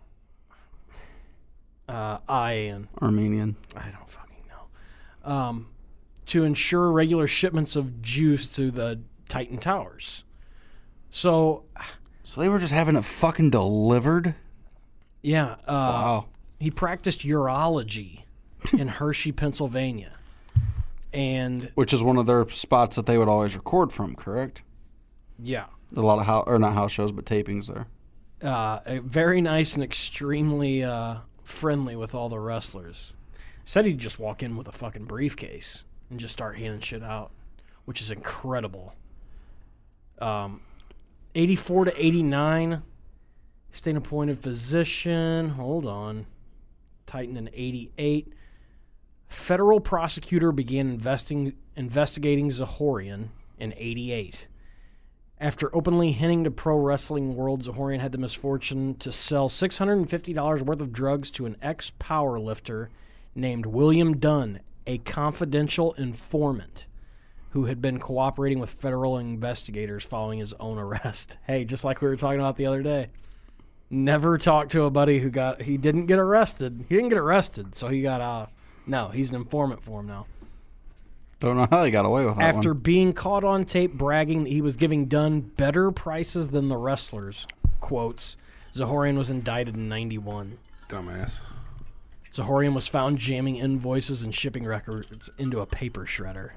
IAN. Armenian. I don't fucking know. To ensure regular shipments of juice to the Titan Towers. So, So they were just having it fucking delivered? yeah. Wow. He practiced urology in Hershey, Pennsylvania. And, Which is one of their spots that they would always record from, correct? yeah. A lot of not house shows, but tapings there. Very nice and extremely friendly with all the wrestlers. Said he'd just walk in with a fucking briefcase and just start handing shit out, which is incredible. 84 to 89, staying appointed physician. Hold on. Titan in 88. Federal prosecutor began investigating Zahorian in 88. After openly hinting to pro wrestling world, Zahorian had the misfortune to sell $650 worth of drugs to an ex-powerlifter named William Dunn, a confidential informant who had been cooperating with federal investigators following his own arrest. Hey, just like we were talking about the other day. Never talked to a buddy he didn't get arrested. He didn't get arrested, so he got off. No, he's an informant for him now. Don't know how they got away with that After one. being caught on tape bragging that he was giving Dunn better prices than the wrestlers. quotes. Zahorian was indicted in 91. Dumbass. Zahorian was found jamming invoices and shipping records into a paper shredder.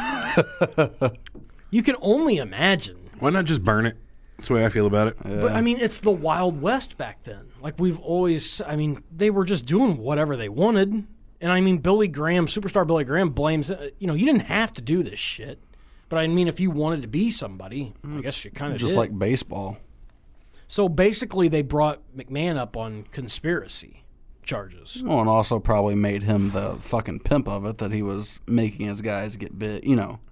You can only imagine. Why not just burn it? That's the way I feel about it. But, I mean, it's the Wild West back then. Like, they were just doing whatever they wanted. And, I mean, Billy Graham, superstar Billy Graham blames, you didn't have to do this shit. But, I mean, if you wanted to be somebody, I guess you kind of Just did. like baseball. So, basically, they brought McMahon up on conspiracy charges. Well, and also probably made him the fucking pimp of it, that he was making his guys get bit,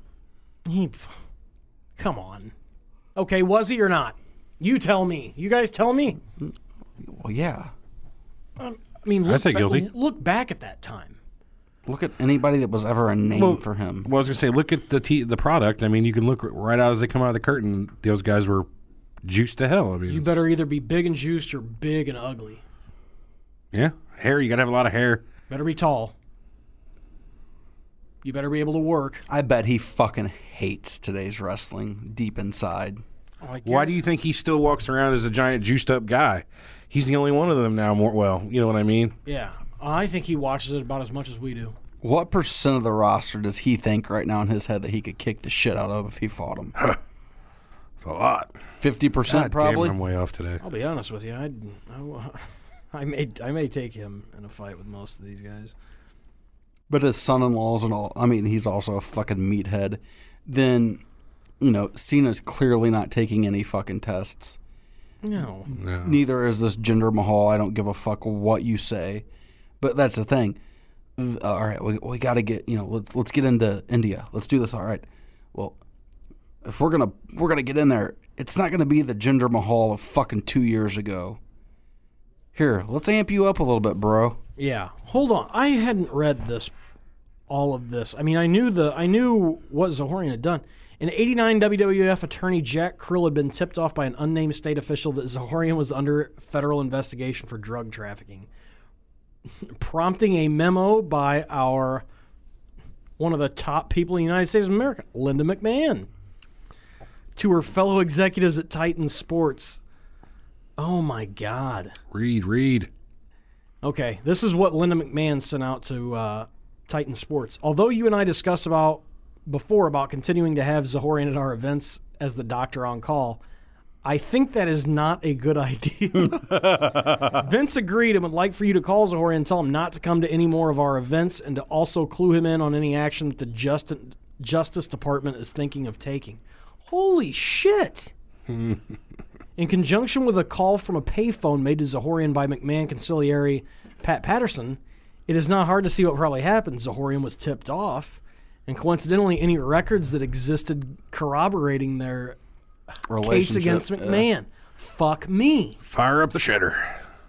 Come on. Okay, was he or not? You tell me. You guys tell me. Well, yeah. I mean, I'd say guilty. Look back at that time. Look at anybody that was ever a name for him. Well, I was going to say, look at the product. I mean, you can look right out as they come out of the curtain. Those guys were juiced to hell. I mean, You better either be big and juiced or big and ugly. Yeah. Hair, you got to have a lot of hair. Better be tall. You better be able to work. I bet he fucking hates today's wrestling deep inside. Why do you think he still walks around as a giant juiced up guy? He's the only one of them now. You know what I mean? Yeah. I think he watches it about as much as we do. What % of the roster does he think right now in his head that he could kick the shit out of if he fought him? It's a lot. 50% probably? Damn, I'm way off today. I'll be honest with you. I may take him in a fight with most of these guys. But his son-in-laws and all, I mean, he's also a fucking meathead. Then, Cena's clearly not taking any fucking tests. No. Neither is this Jinder Mahal. I don't give a fuck what you say. But that's the thing. All right, we got to get, let's get into India. Let's do this. All right. Well, if we're gonna get in there, it's not gonna be the Jinder Mahal of fucking 2 years ago. Here, let's amp you up a little bit, bro. Yeah. Hold on. I hadn't read all of this. I mean, I knew what Zahorian had done. In '89, WWF attorney Jack Krill had been tipped off by an unnamed state official that Zahorian was under federal investigation for drug trafficking, prompting a memo by one of the top people in the United States of America, Linda McMahon, to her fellow executives at Titan Sports. Oh, my God. Read. Okay, this is what Linda McMahon sent out to Titan Sports. Although you and I discussed before about continuing to have Zahorian at our events as the doctor on call, I think that is not a good idea. Vince agreed and would like for you to call Zahorian and tell him not to come to any more of our events and to also clue him in on any action that the Justice Department is thinking of taking. Holy shit! In conjunction with a call from a payphone made to Zahorian by McMahon consigliere Pat Patterson, it is not hard to see what probably happened. Zahorian was tipped off, and coincidentally, any records that existed corroborating their case against McMahon. Yeah. Fuck me. Fire up the shedder.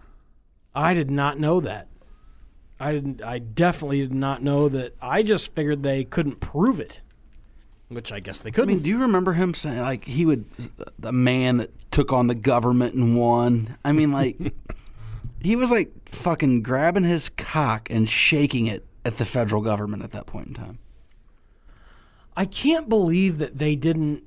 I did not know that. I definitely did not know that. I just figured they couldn't prove it. Which I guess they couldn't. I mean, do you remember him saying, like, the man that took on the government and won? I mean, like, he was, like, fucking grabbing his cock and shaking it at the federal government at that point in time. I can't believe that they didn't.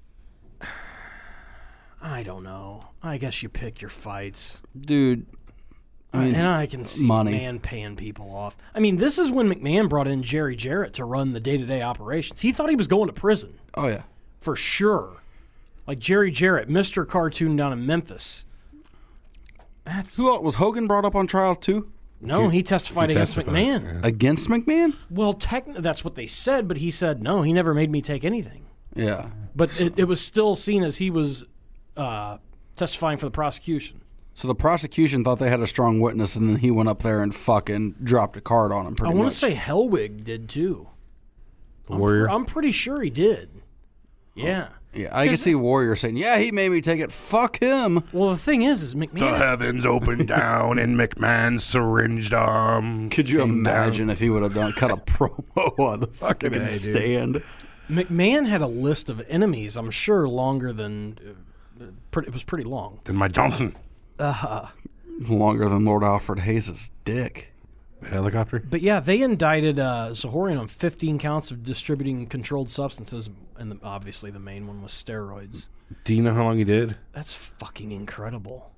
I don't know. I guess you pick your fights. Dude. I mean, and I can see money. McMahon paying people off. I mean, this is when McMahon brought in Jerry Jarrett to run the day-to-day operations. He thought he was going to prison. Oh, yeah. For sure. Like Jerry Jarrett, Mr. Cartoon down in Memphis. Who else? Was Hogan brought up on trial, too? No, he testified against McMahon. Yeah. Against McMahon? Well, that's what they said, but he said, no, he never made me take anything. Yeah. But it was still seen as he was testifying for the prosecution. So the prosecution thought they had a strong witness, and then he went up there and fucking dropped a card on him pretty much. I want to say Hellwig did, too. Warrior? I'm pretty sure he did. Yeah. Yeah, I can see Warrior saying, yeah, he made me take it. Fuck him. Well, the thing is McMahon... The heavens opened down and McMahon syringed Could you imagine if he would have cut a promo on the fucking stand? McMahon had a list of enemies, I'm sure, longer than... it was pretty long. Than Mike Johnson. Longer than Lord Alfred Hayes' dick. Helicopter? But yeah, they indicted Zahorian on 15 counts of distributing controlled substances, and obviously the main one was steroids. Do you know how long he did? That's fucking incredible.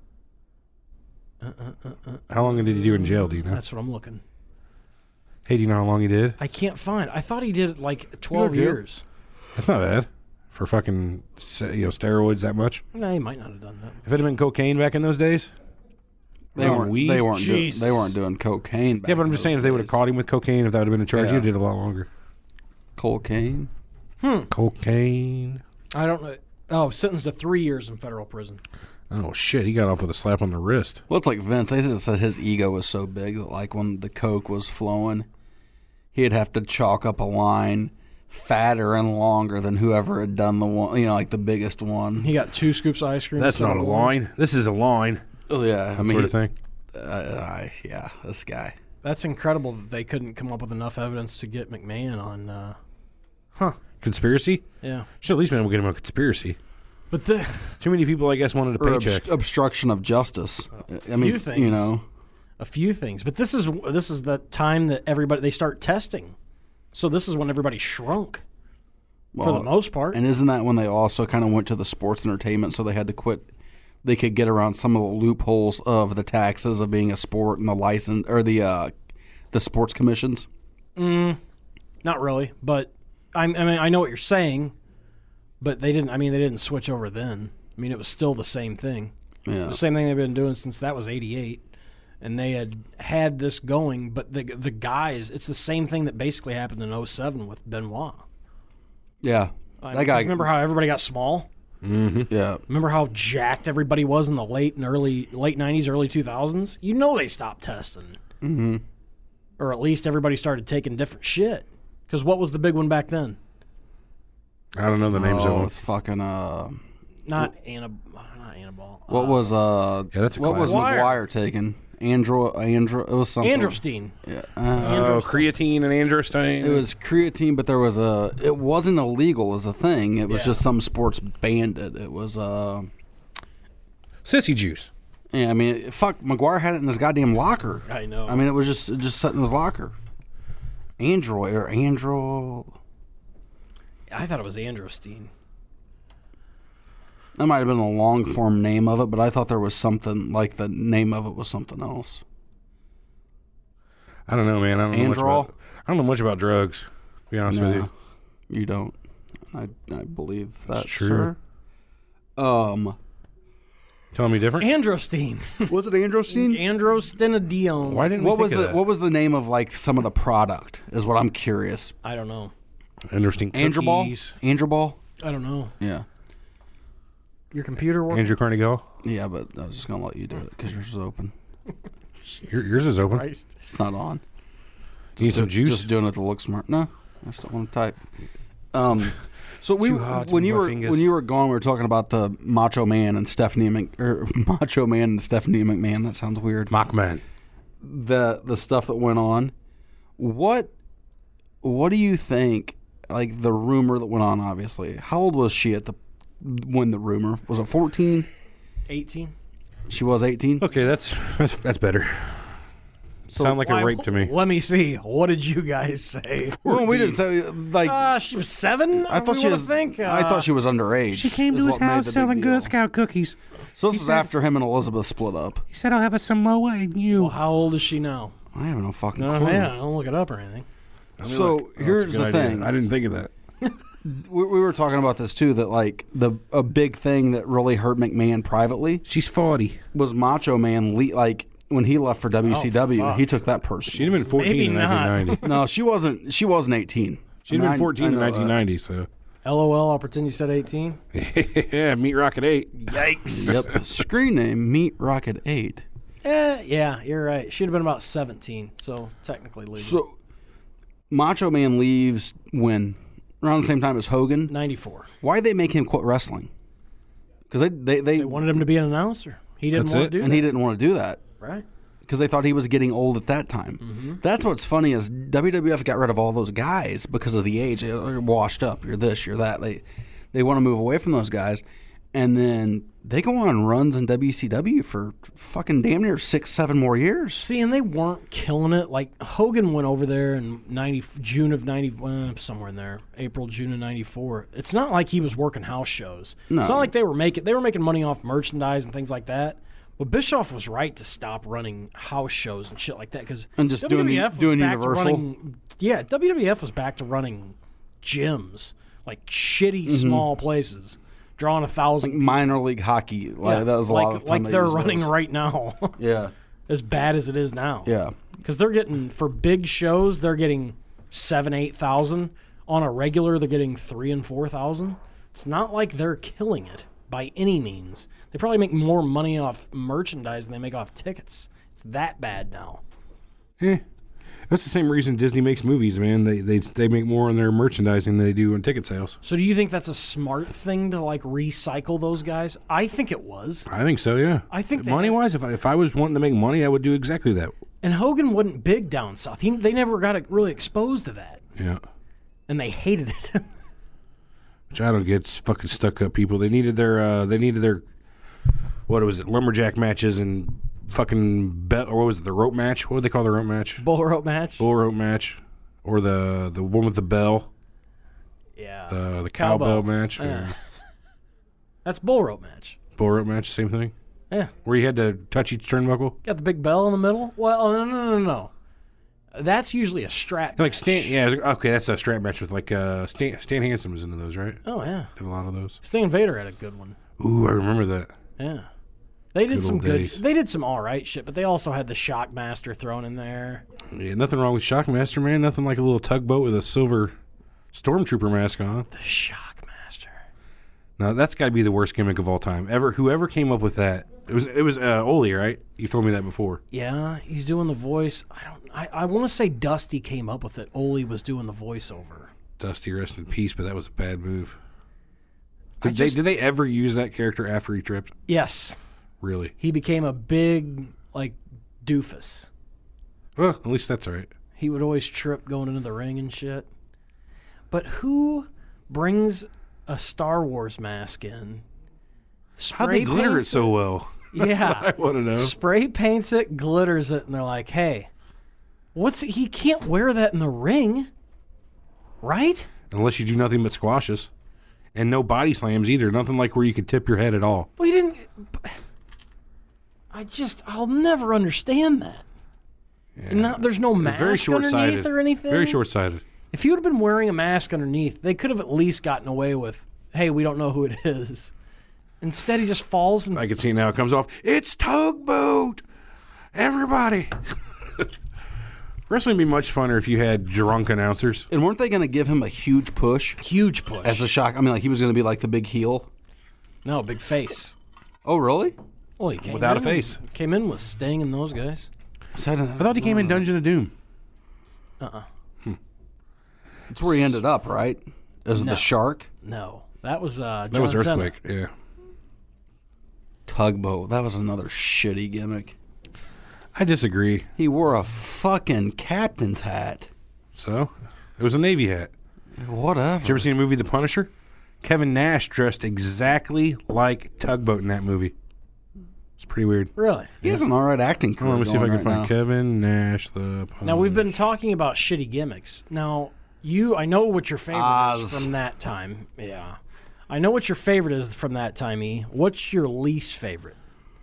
How long did he do in jail? Do you know? That's what I'm looking. Hey, do you know how long he did? I can't find. I thought he did like 12 years. That's not bad for fucking steroids that much. No, he might not have done that. If it had been cocaine back in those days, They weren't. weed. They weren't. Jesus. They weren't doing cocaine. Back Yeah, but I'm in just those saying if they would have days. caught him with cocaine, if that would have been a charge, Yeah. he did a lot longer. Cocaine. Cocaine. I don't know. Oh, sentenced to 3 years in federal prison. Oh shit, he got off with a slap on the wrist. Well, it's like Vince. They just said his ego was so big that, like, when the coke was flowing, he'd have to chalk up a line fatter and longer than whoever had done the one, like the biggest one. He got 2 scoops of ice cream. That's instead not of a one. line. This is a line. Oh yeah, I mean, Sort of thing. yeah, this guy. That's incredible that they couldn't come up with enough evidence to get McMahon on. Conspiracy? Yeah, Should at least been able to get him a conspiracy. but the Too many people, I guess, wanted a Or paycheck. obstruction of justice. I mean, things. A few things, but this is the time that they start testing. So this is when everybody shrunk for the most part. And isn't that when they also kind of went to the sports entertainment, so they had to quit? They could get around some of the loopholes of the taxes of being a sport and the license or the sports commissions. Not really, but I mean I know what you're saying, but they didn't. I mean they didn't switch over then. I mean it was still the same thing. Yeah. The same thing they've been doing since that was '88, and they had this going. But the guys, it's the same thing that basically happened in '07 with Benoit. Yeah. That guy. Remember how everybody got small? Yeah. Remember how jacked everybody was in the late '90s, early 2000s? You know they stopped testing, or at least everybody started taking different shit. Because what was the big one back then? I don't know the names of them. It's fucking Not Anabol. What was Yeah, that's a what was classic. McGuire taking? Andro, it was something. Androstein. Yeah. Creatine and androstenedione. It was creatine, but there was it wasn't illegal as a thing. It was Yeah. just some sports banned it. It was sissy juice. yeah, I mean, fuck, McGuire had it in his goddamn locker. I know. I mean, it was just sitting in his locker. Andro. I thought it was Androstein. That might have been a long form name of it, but I thought there was something like the name of it was something else. I don't know, man. I don't know much about drugs. To be honest with you. You don't. I believe that's true. Sir. Telling me different. Androstein. Was it Androstein? Androstenedione. Why didn't we What think was of the that? what was the name of like some of the product? Is what I'm curious. I don't know. Interesting. Androball. Cookies. Androball. I don't know. Yeah. Your computer works? Andrew Carnegie. Yeah, but I was just gonna let you do it because yours is open. Yours is open. It's not on. You need some juice? Just doing it to look smart. No, I just don't want to type. So too hot to when move you my were fingers. when you were gone, we were talking about the Macho Man and Stephanie McMahon. That sounds weird. Mockman. The stuff that went on. What do you think? Like the rumor that went on. Obviously, how old was she when the rumor was it 14? 18. She was 18. Okay, that's better. Sound like a rape to me. Let me see. What did you guys say? Well, we didn't say like. She was 7? I thought she was. I thought she was underage. She came to his house selling Girl Scout cookies. So this is after him and Elizabeth split up. He said, I'll have a Samoa and you. Well, how old is she now? I have no fucking No, clue. yeah, don't look it up or anything. So here's the thing. I didn't think of that. We were talking about this too. That like a big thing that really hurt McMahon privately She's 40. was Macho Man. Like when he left for WCW, fuck. he took that person. She'd have been 14 Maybe in not. 1990. No, she wasn't. She wasn't 18. She'd have been 14 in I know that. 1990, so. LOL, I'll pretend you said 18. Yeah, Meat Rocket 8. Yikes. Yep. Screen name Meat Rocket 8. Yeah, you're right. She'd have been about 17, so technically legal. So Macho Man leaves when around the same time as Hogan. 94. Why'd they make him quit wrestling? Because they They wanted him to be an announcer. He didn't That's want it. to do and that. he didn't want to do that. Right? Because they thought he was getting old at that time. That's what's funny is WWF got rid of all those guys because of the age. You're washed up. You're this. You're that. They want to move away from those guys. and then they go on runs in WCW for fucking damn near 6-7 more years. See, and they weren't killing it. Like, Hogan went over there in June of 90, somewhere in there, April, June of 94. It's not like he was working house shows. No. It's not like they were making money off merchandise and things like that. But Bischoff was right to stop running house shows and shit like that because And just doing Universal? WWF was back to running gyms, like shitty small places, drawing 1,000 Like minor league hockey. That was a lot of fun. like they're running right now. Yeah. As bad as it is now. Yeah. Because they're getting, for big shows, they're getting 7,000-8,000. On a regular, they're getting 3,000 and 4,000. It's not like they're killing it by any means. They probably make more money off merchandise than they make off tickets. It's that bad now. Yeah. That's the same reason Disney makes movies, man. They make more on their merchandising than they do on ticket sales. So do you think that's a smart thing to, like, recycle those guys? I think it was. I think so, yeah. I think money-wise, if I was wanting to make money, I would do exactly that. And Hogan wasn't big down south. They never got really exposed to that. Yeah. And they hated it. Which I don't get. It's fucking stuck-up people. They needed their what was it, lumberjack matches and fucking or what was it, the rope match? What would they call the rope match? Bull rope match. Bull rope match, or the one with the bell. Yeah. The cowbell match. Yeah. That's bull rope match. Bull rope match, same thing. Yeah. Where you had to touch each turnbuckle. Got the big bell in the middle. Well, no. That's usually a strap. Like okay, that's a strap match with like Stan Hansen was into those, right? Oh yeah. Did a lot of those. Stan Vader had a good one. Ooh, I remember that. Yeah. They did Good some old good. days. They did some all right shit, but they also had the Shockmaster thrown in there. Yeah, nothing wrong with Shockmaster, man. Nothing like a little tugboat with a silver stormtrooper mask on. The Shockmaster. No, that's got to be the worst gimmick of all time. Whoever came up with that, it was Ole, right? You told me that before. Yeah, he's doing the voice. I want to say Dusty came up with it. Ole was doing the voiceover. Dusty, rest in peace, but that was a bad move. Did they ever use that character after he tripped? Yes. Really? He became a big, like, doofus. Well, at least that's all right. He would always trip going into the ring and shit. But who brings a Star Wars mask in? How'd they glitter it so well? That's Yeah. what I want to know. Spray paints it, glitters it, and they're like, hey, he can't wear that in the ring, right? Unless you do nothing but squashes. And no body slams either. Nothing like where you could tip your head at all. Well, he didn't. I'll never understand that. Yeah. There's no mask very short-sighted. underneath or anything? Very short-sighted. If he would have been wearing a mask underneath, they could have at least gotten away with, hey, we don't know who it is. Instead, he just falls and... I can see it now. It comes off. It's Tugboat! Everybody! Wrestling would be much funner if you had drunk announcers. And weren't they going to give him a huge push? Huge push. As a shock? I mean, like he was going to be like the big heel? No, big face. Oh, really? Well, he came Without in a face. Came in with Sting and those guys. I thought he came in Dungeon of Doom. That's where he ended up, right? As the Shark? No. That was John That was Cena. Earthquake, yeah. Tugboat. That was another shitty gimmick. I disagree. He wore a fucking captain's hat. So, it was a Navy hat. Whatever. Did you ever see the movie The Punisher? Kevin Nash dressed exactly like Tugboat in that movie. It's pretty weird. Really? He has an all right acting career. Let me see if I can right find now. Kevin Nash, The Punisher. Now, we've been talking about shitty gimmicks. Now, I know what your favorite is from that time. Yeah. I know what your favorite is from that time, E. What's your least favorite?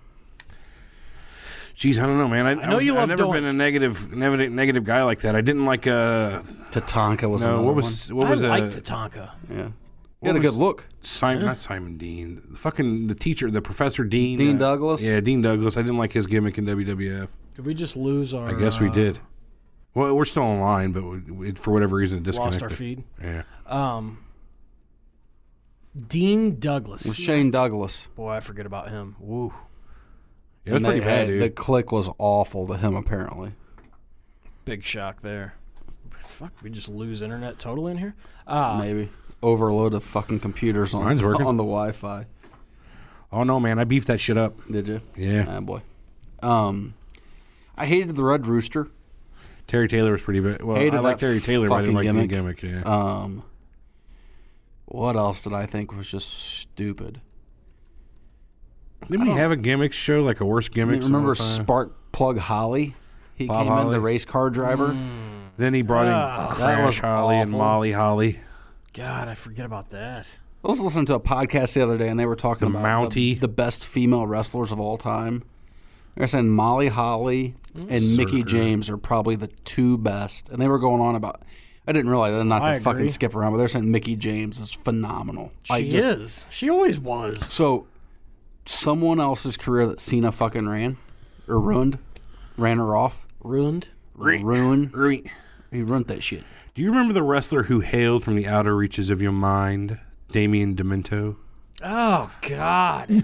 Jeez, I don't know, man. I know you love I've never Doink. been a negative guy like that. I didn't like. Tatanka was No, another what was I a like Tatanka. one. Yeah. He What had a was- good look. Not Simon Dean. The teacher, the Professor Dean. Dean Douglas? Yeah, Dean Douglas. I didn't like his gimmick in WWF. Did we just lose our... I guess we did. Well, we're still online, but for whatever reason, it disconnected. Lost our feed. Yeah. Dean Douglas. It was Shane Douglas. Boy, I forget about him. Woo. Yeah, it was And pretty bad, the dude. click was awful to him, apparently. Big shock there. Fuck, we just lose internet totally in here? Maybe. Overload of fucking computers on, Mine's working. on the Wi-Fi. Oh, no, man. I beefed that shit up. Did you? Yeah. Ah, boy. I hated the Red Rooster. Terry Taylor was pretty bad. Well, Hated I like that Terry Taylor, but I didn't like fucking the gimmick. Yeah. What else did I think was just stupid? Didn't we have a gimmick show, like a worst gimmick? Remember Spark Plug Holly? He Bob came in, Holly? the race car driver. Then he brought in That was Crash Holly and awful. Molly Holly. God, I forget about that. I was listening to a podcast the other day, and they were talking The about Mountie. the best female wrestlers of all time. They're saying Molly Holly and Mickey James are probably the two best. And they were going on about... I didn't realize that, not I to fucking agree. skip around, but they're saying Mickey James is phenomenal. She is. She always was. So, someone else's career that Cena fucking ran her off. Ruined. Ruined. Right. He ruined that shit. Do you remember the wrestler who hailed from the outer reaches of your mind, Damien Demento? Oh, God.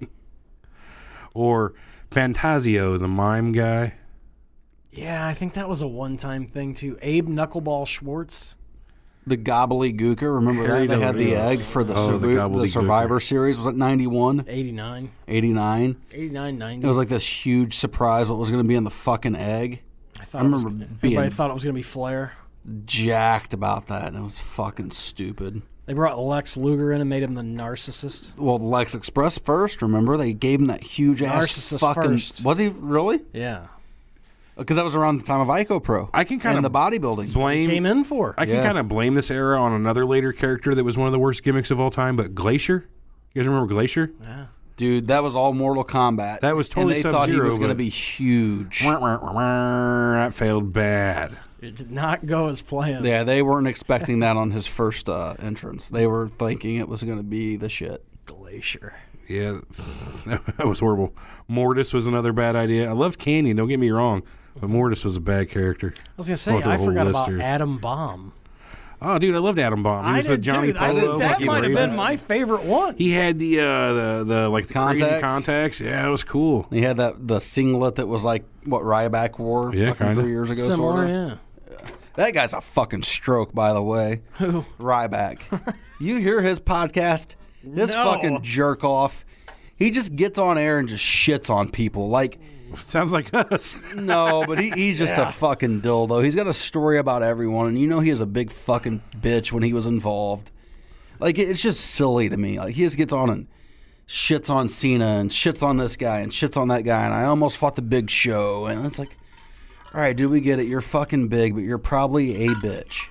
Or Fantasio, the mime guy? Yeah, I think that was a one-time thing, too. Abe Knuckleball Schwartz. The Gobbledygooker, remember Harry that? They had the Deleuze. egg for the, Oh, the the Gobbledygooker. Survivor Series. Was it 91? 89. 89? 89, 90. It was like this huge surprise what was going to be in the fucking egg. I remember everybody being- thought it was going to be Flair. Jacked about that, and it was fucking stupid. They brought Lex Luger in and made him the narcissist. Well, Lex Express first, remember? They gave him that huge ass Narcissist fucking... first. Was he really? Yeah. Because that was around the time of Ico Pro. I can kind and of the bodybuilding. blame. Came in for. I can Yeah. kind of blame this era on another later character that was one of the worst gimmicks of all time, but Glacier. You guys remember Glacier? Yeah. Dude, that was all Mortal Kombat. That was totally And they thought he Sub-Zero, was going to but- be huge. That failed bad. It did not go as planned. Yeah, they weren't expecting that on his first entrance. They were thinking it was going to be the shit. Glacier. Yeah, that was horrible. Mortis was another bad idea. I loved Canyon, don't get me wrong, but Mortis was a bad character. I was going to Going say, through I a whole forgot list about here. Adam Bomb. Oh, dude, I loved Adam Bomb. He I was the did Johnny too. Polo. That Lucky might have Raven. been my favorite one. He had the crazy Contacts? contacts. Yeah, it was cool. He had the singlet that was like what Ryback wore Yeah, fucking kinda. 3 years ago. Similar, sorta. yeah. That guy's a fucking stroke, by the way. Who? Ryback. You hear his podcast? This No. fucking jerk off. He just gets on air and just shits on people. Like, Sounds like us. no, but he's just a fucking dildo. He's got a story about everyone, and you know he is a big fucking bitch when he was involved. Like, it's just silly to me. Like, he just gets on and shits on Cena and shits on this guy and shits on that guy, and I almost fought the Big Show. And it's like, all right, dude, we get it. You're fucking big, but you're probably a bitch.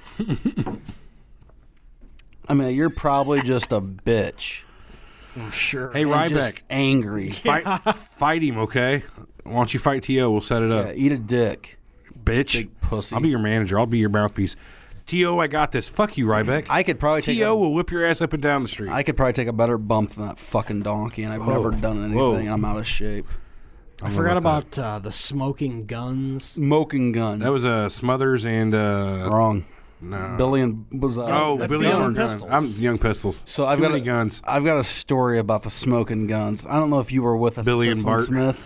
I mean, you're probably just a bitch. I'm sure. Hey, And just Ryback, angry. fight him, okay? Why don't you fight T.O.? We'll set it up. Yeah, eat a dick. Bitch. Big pussy. I'll be your manager. I'll be your mouthpiece. T.O., I got this. Fuck you, Ryback. I could probably take T.O. will whip your ass up and down the street. I could probably take a better bump than that fucking donkey, and I've never done anything. Whoa. I'm out of shape. I forgot about the Smoking Guns. Smoking gun. That was Smothers and Wrong. no. Billy and was that's Billy Young Orange. Pistols. I'm Young Pistols. So I've Too got many guns. I've got a story about the smoking guns. I don't know if you were with us. Billy at this and one, Bart. Smith.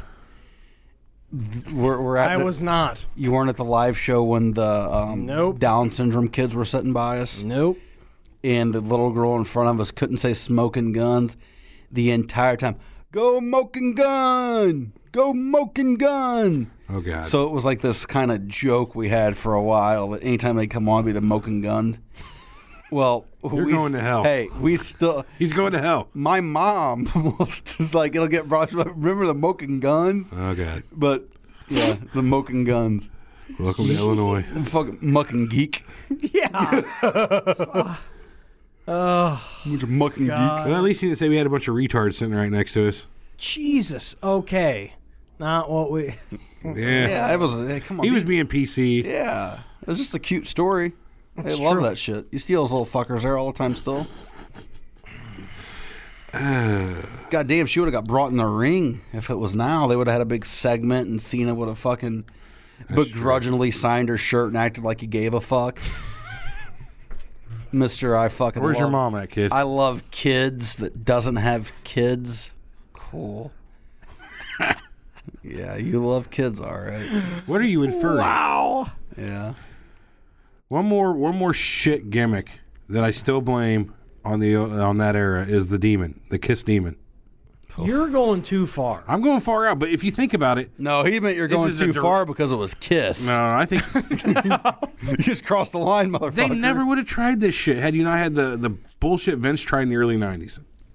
We're at I the- was not. You weren't at the live show when the Nope. Down syndrome kids were sitting by us, Nope. and the little girl in front of us couldn't say smoking guns the entire time. Go smoking gun! Go smoking gun! Oh, God. So it was like this kind of joke we had for a while that anytime they come on, it'd be the smoking gun. Well, You're going to hell. Hey, we still. He's going to hell. My mom was just like, it'll get brought. Remember the smoking guns? Oh, God. But yeah, the smoking guns. Welcome to Illinois. It's fucking mucking geek. Yeah. Bunch of mucking geeks. Well, at least he didn't say we had a bunch of retards sitting right next to us. Jesus. Okay. Not what we. Yeah. Yeah, it was. Hey, come on. He was being PC. Yeah, it was just a cute story. They It's love true. that shit. You see those little fuckers there all the time still. God damn, she would have got brought in the ring if it was now. They would have had a big segment, and Cena would have fucking begrudgingly signed her shirt and acted like he gave a fuck. Mister, I fucking. Where's your love- mom at, kid? I love kids that doesn't have kids. Cool. Yeah, you love kids, all right. What are you inferring? Wow. Yeah. One more shit gimmick that I still blame on that era is the demon, the Kiss demon. You're going too far. I'm going far out, but if you think about it, No, he meant you're This going is a too dir- far because it was Kiss. no, I think You just crossed the line, motherfucker. they never would have tried this shit had you not had the bullshit Vince tried in the early 90s.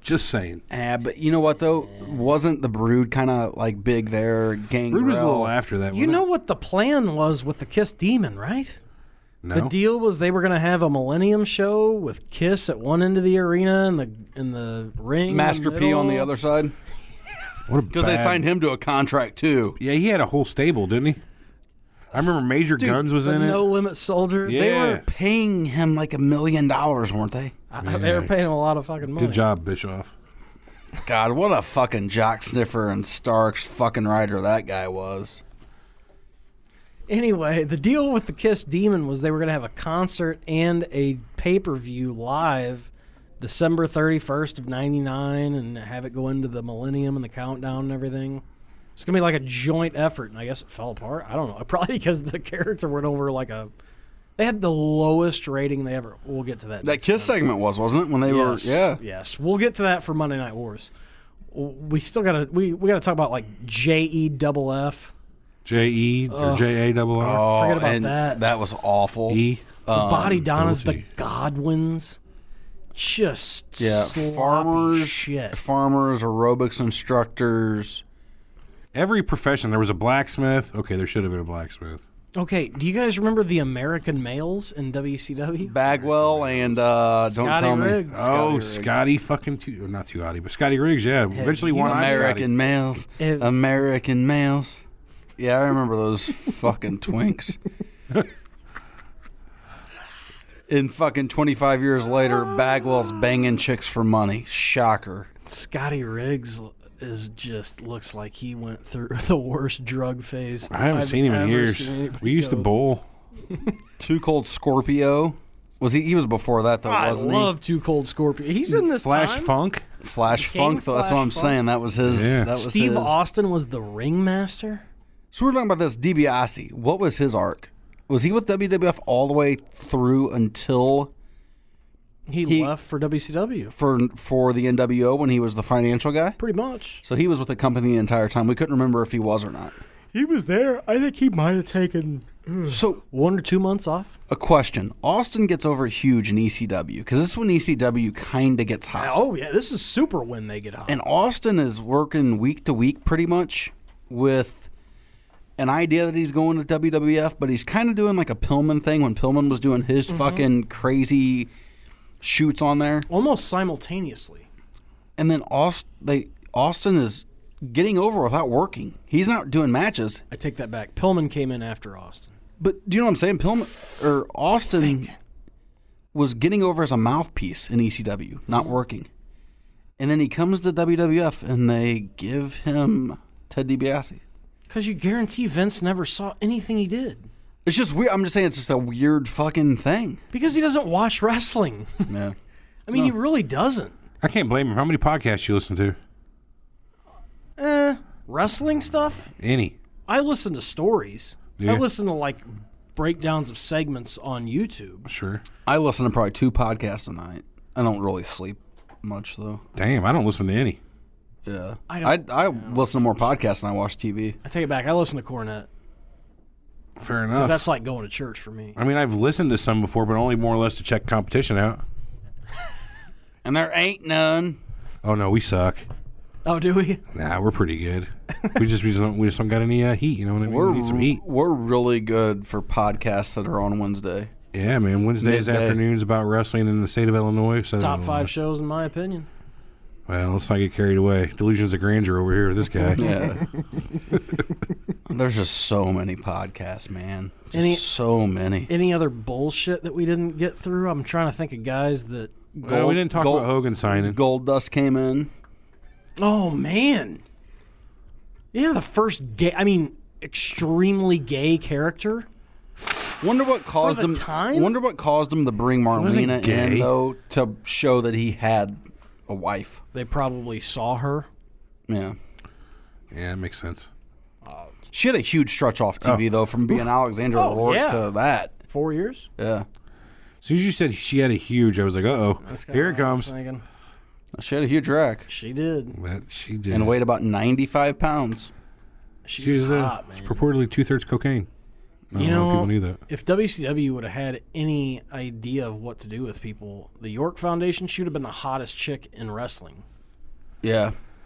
Just saying. But you know what though? Wasn't the Brood kind of like big there? Gangrel. Brood was a little after that. You know what the plan was with the Kiss Demon, right? No. The deal was they were going to have a Millennium show with Kiss at one end of the arena and the ring. Master in the P on the middle. other side. Because they signed him to a contract too. Yeah, he had a whole stable, didn't he? I remember Major Guns was The in it. No Limit Soldiers. Yeah. They were paying him like $1 million, weren't they? They were paying him a lot of fucking money. Good job, Bischoff. God, what a fucking jock sniffer and Starks fucking rider that guy was. Anyway, the deal with the Kiss Demon was they were going to have a concert and a pay-per-view live December 31st of 99 and have it go into the Millennium and the countdown and everything. It's going to be like a joint effort, and I guess it fell apart. I don't know. Probably because the character went over like a... They had the lowest rating they ever... We'll get to that. That Kiss segment wasn't it? When they were... Yeah. Yes. We'll get to that for Monday Night Wars. We still got to... We got to talk about like JEFF. J-E or J-A-R-R? Oh, Forget about and that. that was awful. E? The Body Donnas, double the T. Godwins. Just Yeah, sloppy farmers, shit. farmers, aerobics instructors. Every profession. There was a blacksmith. Okay, there should have been a blacksmith. Okay, do you guys remember the American Males in WCW? Bagwell and don't Scotty tell me. Riggs. Oh, Riggs. Scotty fucking... not Tugati, but Scotty Riggs, yeah. Eventually you won on American males. If- American males. Yeah, I remember those fucking twinks. And fucking 25 years later, Bagwell's banging chicks for money. Shocker. Scotty Riggs looks like he went through the worst drug phase. I haven't I've seen him in ever years. seen anybody We used to go. bowl. Too Cold Scorpio. Was he was before that though, I wasn't love Too Cold Scorpio. He's in this Flash time. Funk. he? Flash King Funk though. That's what I'm Flash Funk. saying. That was his. Yeah. That was Steve his. Austin was the ringmaster. So we're talking about this DiBiase. What was his arc? Was he with WWF all the way through until He left for WCW. for the NWO when he was the financial guy? Pretty much. So he was with the company the entire time. We couldn't remember if he was or not. He was there. I think he might have taken So 1 or 2 months off. a question. Austin gets over huge in ECW because this is when ECW kind of gets hot. Oh, yeah. This is super when they get hot. And Austin is working week to week pretty much with an idea that he's going to WWF, but he's kind of doing like a Pillman thing when Pillman was doing his fucking crazy shoots on there. Almost simultaneously. And then Austin is getting over without working. He's not doing matches. I take that back. Pillman came in after Austin. But do you know what I'm saying? Austin was getting over as a mouthpiece in ECW, not working. And then he comes to WWF and they give him Ted DiBiase. Because you guarantee Vince never saw anything he did. It's just weird. I'm just saying it's just a weird fucking thing. Because he doesn't watch wrestling. Yeah. I mean, he really doesn't. I can't blame him. How many podcasts you listen to? Wrestling stuff? Any. I listen to stories. Yeah. I listen to, like, breakdowns of segments on YouTube. Sure. I listen to probably 2 podcasts a night. I don't really sleep much, though. Damn, I don't listen to any. Yeah. I listen to more podcasts than I watch TV. I take it back. I listen to Cornette. Fair 'Cause enough. that's like going to church for me. I mean, I've listened to some before, but only more or less to check competition out. And there ain't none. Oh no, we suck. Oh, do we? Nah, we're pretty good. we just don't got any heat. You know what I mean? We need some heat. We're really good for podcasts that are on Wednesday. Yeah, man. Wednesdays Midday. afternoons about wrestling in the state of Illinois. So Top 5 shows, in my opinion. Well, let's not get carried away. Delusions of grandeur over here with this guy. Yeah. There's just so many podcasts, man. Just so many. Any other bullshit that we didn't get through? I'm trying to think of guys that... Well, we didn't talk about Hogan signing. Gold Dust came in. Oh, man. Yeah, the first gay... I mean, extremely gay character. Wonder what caused the him. time? Wonder what caused him to bring Marlena gay. in though to show that he had a wife. They probably saw her. Yeah. Yeah, it makes sense. She had a huge stretch off TV though, from being Alexandra Oh, O'Rourke yeah. to that. 4 years? Yeah. As soon as you said she had a huge, I was like, uh-oh. That's kinda Here it what I was comes. thinking. She had a huge rack She did. That she did. and weighed about 95 pounds. She She was was hot, it's man. purportedly 2/3 cocaine. Not a lot of people knew that. if WCW would have had any idea of what to do with people, the York Foundation should have been the hottest chick in wrestling. Yeah.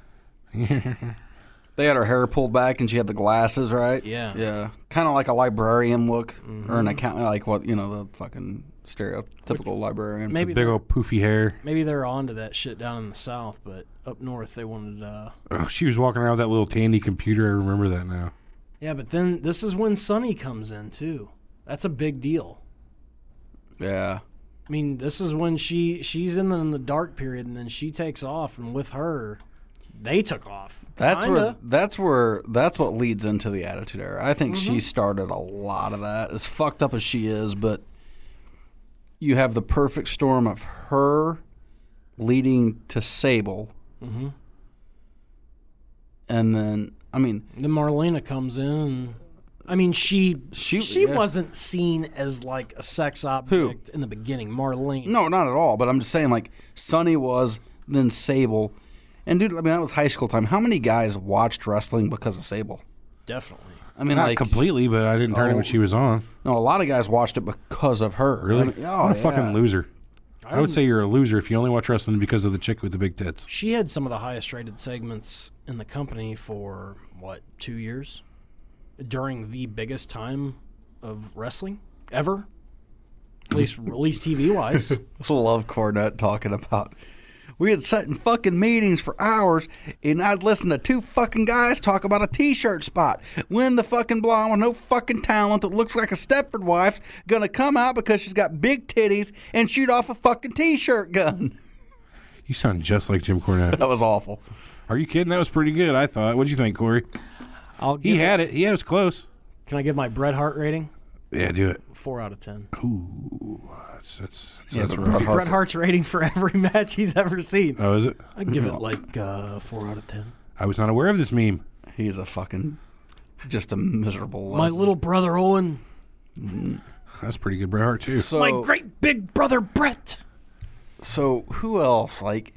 They had her hair pulled back and she had the glasses, right? Yeah. Yeah. Kind of like a librarian look or an accountant, like what, the fucking stereotypical librarian. Maybe Big old poofy hair. maybe they're onto that shit down in the South, but up north they wanted. Oh, she was walking around with that little Tandy computer. I remember that now. Yeah, but then this is when Sunny comes in too. That's a big deal. Yeah. I mean, this is when she's in the dark period, and then she takes off, and with her, they took off. That's Kinda. that's what leads into the Attitude Era. I think she started a lot of that. As fucked up as she is, but you have the perfect storm of her leading to Sable. And then, Then Marlena comes in, and I mean, she yeah. wasn't seen as like a sex object in the beginning. Marlene. no, not at all. But I'm just saying, like, Sunny was, then Sable. And, dude, I mean, that was high school time. How many guys watched wrestling because of Sable? Definitely. I mean, Not like, completely, but I didn't turn it when she was on. no, a lot of guys watched it because of her. Really? I mean, what a fucking loser. I would don't- say you're a loser if you only watch wrestling because of the chick with the big tits. She had some of the highest rated segments in the company for 2 years during the biggest time of wrestling ever, at least TV wise. I love Cornette talking about. We had sat in fucking meetings for hours, and I'd listen to two fucking guys talk about a T-shirt spot. When the fucking blonde with no fucking talent that looks like a Stepford wife's gonna come out because she's got big titties and shoot off a fucking T-shirt gun. You sound just like Jim Cornette. That was awful. Are you kidding? That was pretty good, I thought. What'd you think, Corey? He had it. He was close. Can I give my Bret Hart rating? Yeah, do it. 4 out of 10. Ooh, that's Yeah, but rough. Bret Hart's rating for every match he's ever seen. Oh, is it? I'd give it like 4 out of 10. I was not aware of this meme. He's a fucking just a miserable. My little brother Owen. That's pretty good, Bret Hart, too. So, My great big brother Bret. So who else? Like,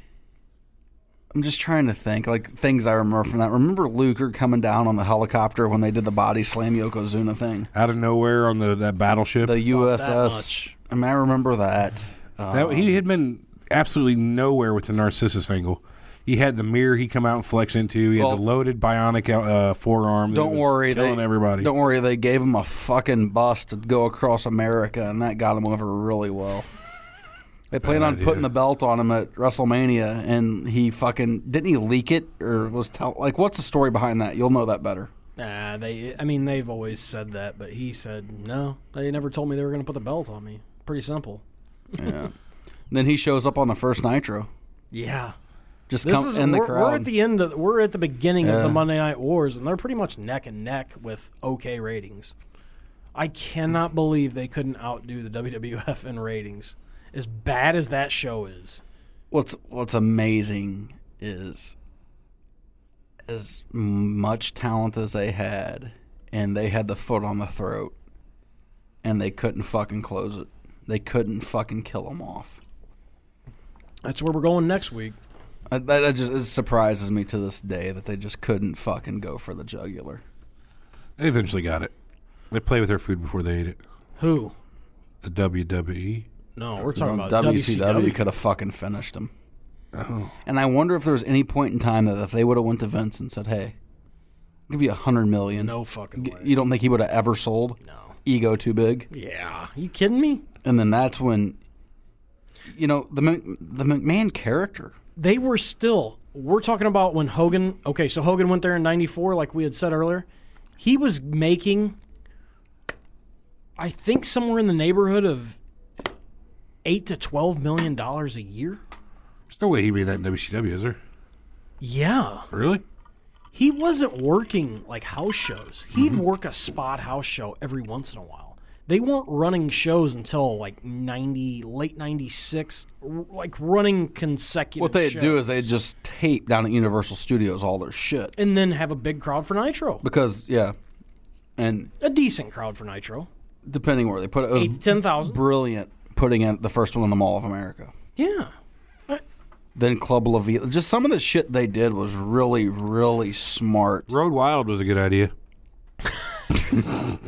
I'm just trying to think. Like, things I remember from that. Remember Luger coming down on the helicopter when they did the body slam Yokozuna thing? Out of nowhere on that battleship. The that USS. much. I mean, I remember that. He had been absolutely nowhere with the Narcissus angle. He had the mirror he come out and flex into. He had the loaded bionic forearm. That Don't was worry, killing everybody. Don't worry, they gave him a fucking bus to go across America, and that got him over really well. They planned on putting the belt on him at WrestleMania, and he fucking didn't he leak it or was what's the story behind that? You'll know that better. Nah, they've always said that, but he said no. They never told me they were going to put the belt on me. Pretty simple. Yeah. Then he shows up on the first Nitro. Yeah. Just This come is in the we're crowd. at the end of we're at the beginning of Yeah. the Monday Night Wars, and they're pretty much neck and neck with okay ratings. I cannot believe they couldn't outdo the WWF in ratings. As bad as that show is. What's amazing is as much talent as they had, and they had the foot on the throat, and they couldn't fucking close it. They couldn't fucking kill them off. That's where we're going next week. That just it surprises me to this day that they just couldn't fucking go for the jugular. They eventually got it. They play with their food before they ate it. Who? The WWE. No, we're talking about WCW could have fucking finished them. Oh. And I wonder if there was any point in time that if they would have went to Vince and said, "Hey, I'll give you $100 million," No fucking way. you don't think he would have ever sold? No. Ego too big. Yeah. You kidding me? And then that's when, the McMahon character. They were still. We're talking about when Hogan. Okay, so Hogan went there in '94, like we had said earlier. He was making, I think, somewhere in the neighborhood of $8 to $12 million a year. There's no way he'd be that in WCW, is there? Yeah, Really? he wasn't working like house shows. He'd work a spot house show every once in a while. They weren't running shows until like late '96, like running consecutive. What they'd do shows. is they'd just tape down at Universal Studios all their shit. and then have a big crowd for Nitro. Because, and A decent crowd for Nitro. depending where they put it, it was 8 to 10,000. brilliant putting in the first one in the Mall of America. Yeah. Then Club La Vida. Just some of the shit they did was really, really smart. Road Wild was a good idea.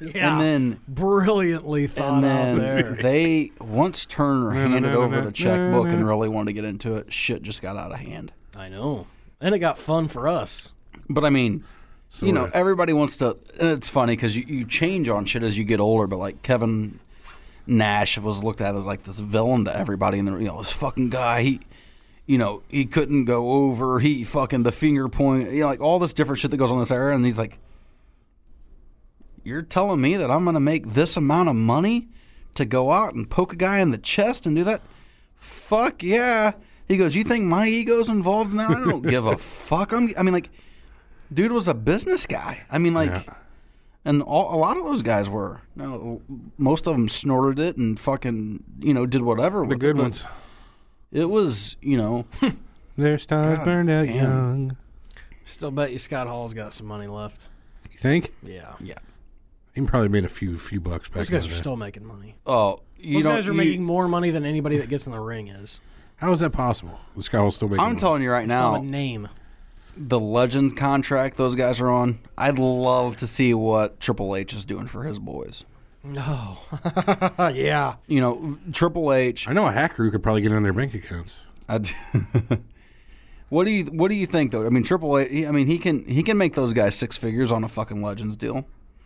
Yeah. And then brilliantly thought out there. they, once Turner handed over the checkbook and really wanted to get into it, shit just got out of hand. I know. And it got fun for us. But I mean, you know, everybody wants to, and it's funny because you change on shit as you get older, but like Kevin Nash was looked at as like this villain to everybody, and this fucking guy, he couldn't go over, he fucking the finger point, like all this different shit that goes on in this era, and he's like, you're telling me that I'm going to make this amount of money to go out and poke a guy in the chest and do that? Fuck yeah. He goes, you think my ego's involved in that? I don't give a fuck. Dude was a business guy. And a lot of those guys were. Most of them snorted it and fucking, did whatever with the good it. ones. It was, Their stars burned out young. Still bet you Scott Hall's got some money left. You think? Yeah. He probably made a few bucks back Those guys in are the day. still making money. Oh, Those guys are making more money than anybody that gets in the ring is. How is that possible? Was Scott Hall still making I'm money? telling you right Still now, a name. the Legends contract those guys are on, I'd love to see what Triple H is doing for his boys. No. Yeah. Triple H. I know a hacker who could probably get in their bank accounts. What do you think though? I mean, Triple H. He can make those guys six figures on a fucking Legends deal.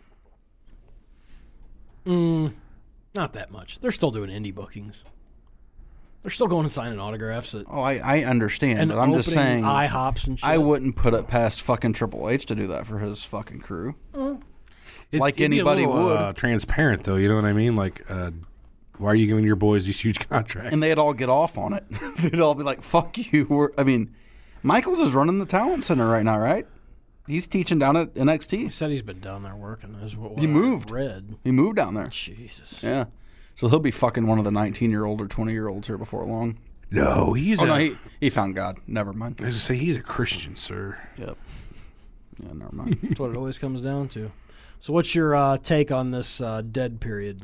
Not that much. They're still doing indie bookings. They're still going and signing autographs at Oh, I understand, and but I'm just opening saying, IHOPs and shit. I wouldn't put it past fucking Triple H to do that for his fucking crew. Like It'd be a anybody little, would. transparent, though. You know what I mean? Like, why are you giving your boys these huge contracts? And they'd all get off on it. They'd all be like, "Fuck you." Michaels is running the talent center right now, right? He's teaching down at He NXT. said he's been down there working. Is what He moved. I read. He moved down there. Jesus. Yeah. So he'll be fucking one of the 19-year-old or 20-year-olds here before long. No, he's He found God. Never mind. I was gonna say he's a Christian, sir. Yep. Yeah, never mind. That's what it always comes down to. So what's your take on this dead period?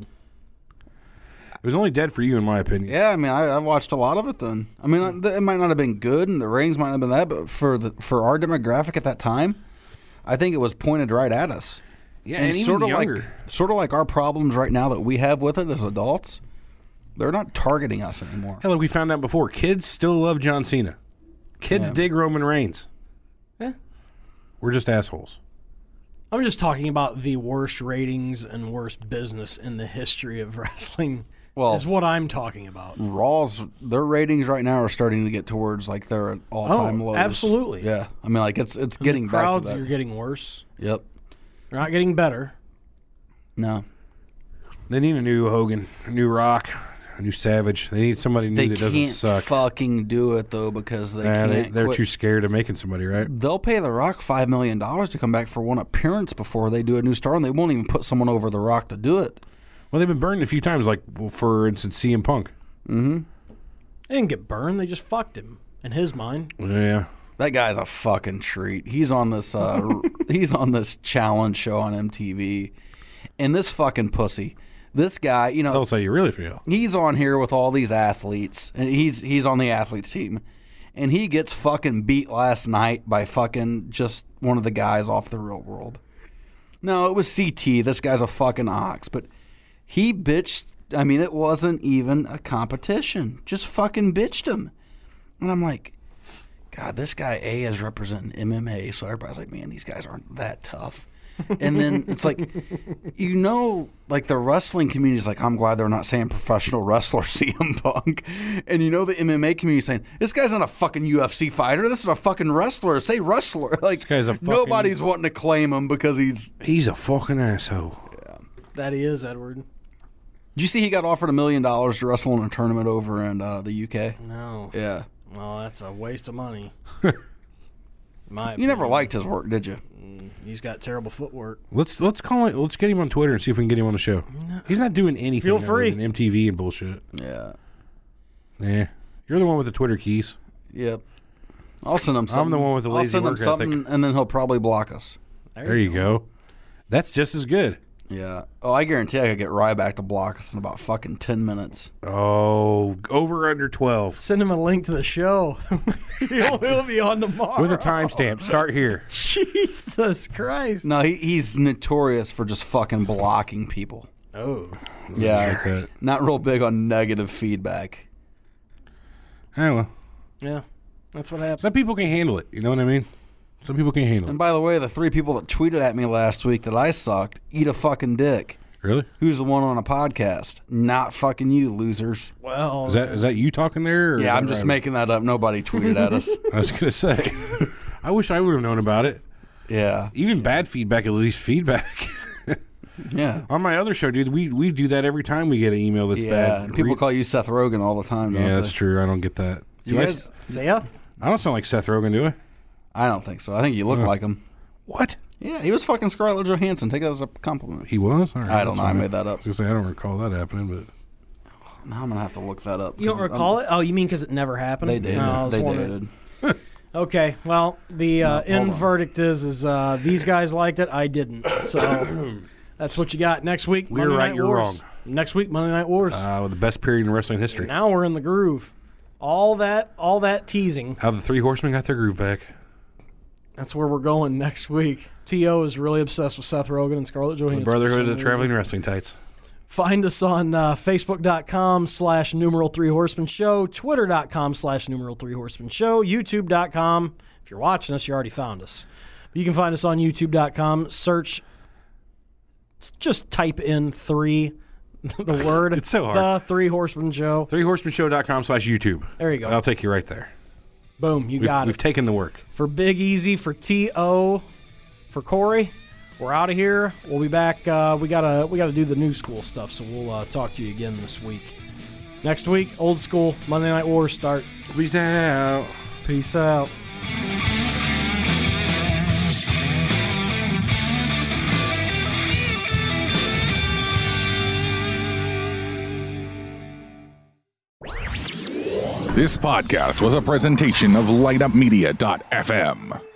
It was only dead for you, in my opinion. Yeah, I watched a lot of it then. It might not have been good, and the ratings might not have been that, but for our demographic at that time, I think it was pointed right at us. Yeah, and even younger. Sort of like our problems right now that we have with it as adults. They're not targeting us anymore. Hell, like we found out before, kids still love John Cena. Kids dig Roman Reigns. Yeah. We're just assholes. I'm just talking about the worst ratings and worst business in the history of wrestling. Well, is what I'm talking about. Their ratings right now are starting to get towards like their at all-time lows. Absolutely. Yeah, it's getting the back to crowds that. are getting worse. Yep. They're not getting better. No. They need a new Hogan, a new Rock, a new Savage. They need somebody new They that doesn't can't suck. fucking do it though because They're quit. too scared of making somebody, right? They'll pay The Rock $5 million to come back for one appearance before they do a new star, and they won't even put someone over The Rock to do it. Well, they've been burned a few times, like, for instance, CM Punk. Mm-hmm. They didn't get burned. They just fucked him, in his mind. Yeah. That guy's a fucking treat. He's on this he's on this challenge show on MTV, and this fucking pussy, this guy, Tell us how you really feel. he's on here with all these athletes, and he's on the athletes team, and he gets fucking beat last night by fucking just one of the guys off The Real World. No, it was CT. This guy's a fucking ox, but he bitched. It wasn't even a competition. Just fucking bitched him, and I'm like, God, this guy A is representing MMA, so everybody's like, man, these guys aren't that tough. And then it's like, like the wrestling community is like, I'm glad they're not saying professional wrestler CM Punk. And the MMA community is saying, this guy's not a fucking UFC fighter. This is a fucking wrestler. Say wrestler. Like, This guy's a fucking... nobody's wanting to claim him because He's a fucking asshole. That he is, Edward. Did you see he got offered $1 million to wrestle in a tournament over in the UK? No. Yeah. Well, that's a waste of money. You never liked his work, did you? He's got terrible footwork. Let's call it. Let's get him on Twitter and see if we can get him on the show. He's not doing anything. Feel other free. than MTV and bullshit. Yeah. Yeah, you're the one with the Twitter keys. Yep. I'll send him something. I'm the one with the lazy I'll send him work something, ethic. and then he'll probably block us. There you go. That's just as good. Yeah. Oh, I guarantee I could get Ryback to block us in about fucking 10 minutes. Oh, over under 12 Send him a link to the show. he'll be on tomorrow. with a timestamp. Start here. Jesus Christ. No, he's notorious for just fucking blocking people. Oh. Yeah. Like that. Not real big on negative feedback. Oh, well. Yeah. That's what happens. Some people can handle it. You know what I mean? Some people can handle And it. by the way, the 3 people that tweeted at me last week that I sucked, eat a fucking dick. Really? Who's the one on a podcast? Not fucking you, losers. Well, Is that you talking there? Or is Yeah, that I'm just Ryback? making that up. Nobody tweeted at us. I was gonna say. I wish I would have known about it. Yeah. Even bad feedback, at least feedback. Yeah. On my other show, dude, we do that every time we get an email that's Yeah. bad. And people call you Seth Rogen all the time, don't Yeah, they? that's true. I don't get that. You guys, Seth? I don't sound like Seth Rogen, do I? I don't think so. I think you look like him. What? Yeah, he was fucking Scarlett Johansson. Take that as a compliment. He was? All right, I don't that's know. I fine. made that I up. was gonna say I don't recall that happening, but Now I'm going to have to look that up. You don't 'cause recall it? Oh, you mean because it never happened? They dated. No, I was They wondering. dated. Okay, well, the end on. verdict is these guys liked it, I didn't. So that's what you got next week. We were Monday right, Night you're Wars. wrong. Next week, Monday Night Wars. the best period in wrestling history. Now we're in the groove. All that teasing. How the 3 Horsemen got their groove back. That's where we're going next week. T.O. is really obsessed with Seth Rogen and Scarlett Johansson. The Brotherhood for of some the reason. Traveling Wrestling Tights. Find us on Facebook.com/3 Horsemen Show, Twitter.com/3 Horsemen Show, YouTube.com. If you're watching us, you already found us. You can find us on YouTube.com. Search, just type in 3, the word. It's so hard. The 3 Horsemen Show. 3horsemanShow.com/YouTube. There you go. That'll take you right there. Boom, you got We've it. taken the work. For Big Easy, for T.O., for Corey, we're out of here. We'll be back. We gotta do the new school stuff, so we'll talk to you again this week. Next week, old school Monday Night Wars start. Peace out. Peace out. This podcast was a presentation of LightUpMedia.fm.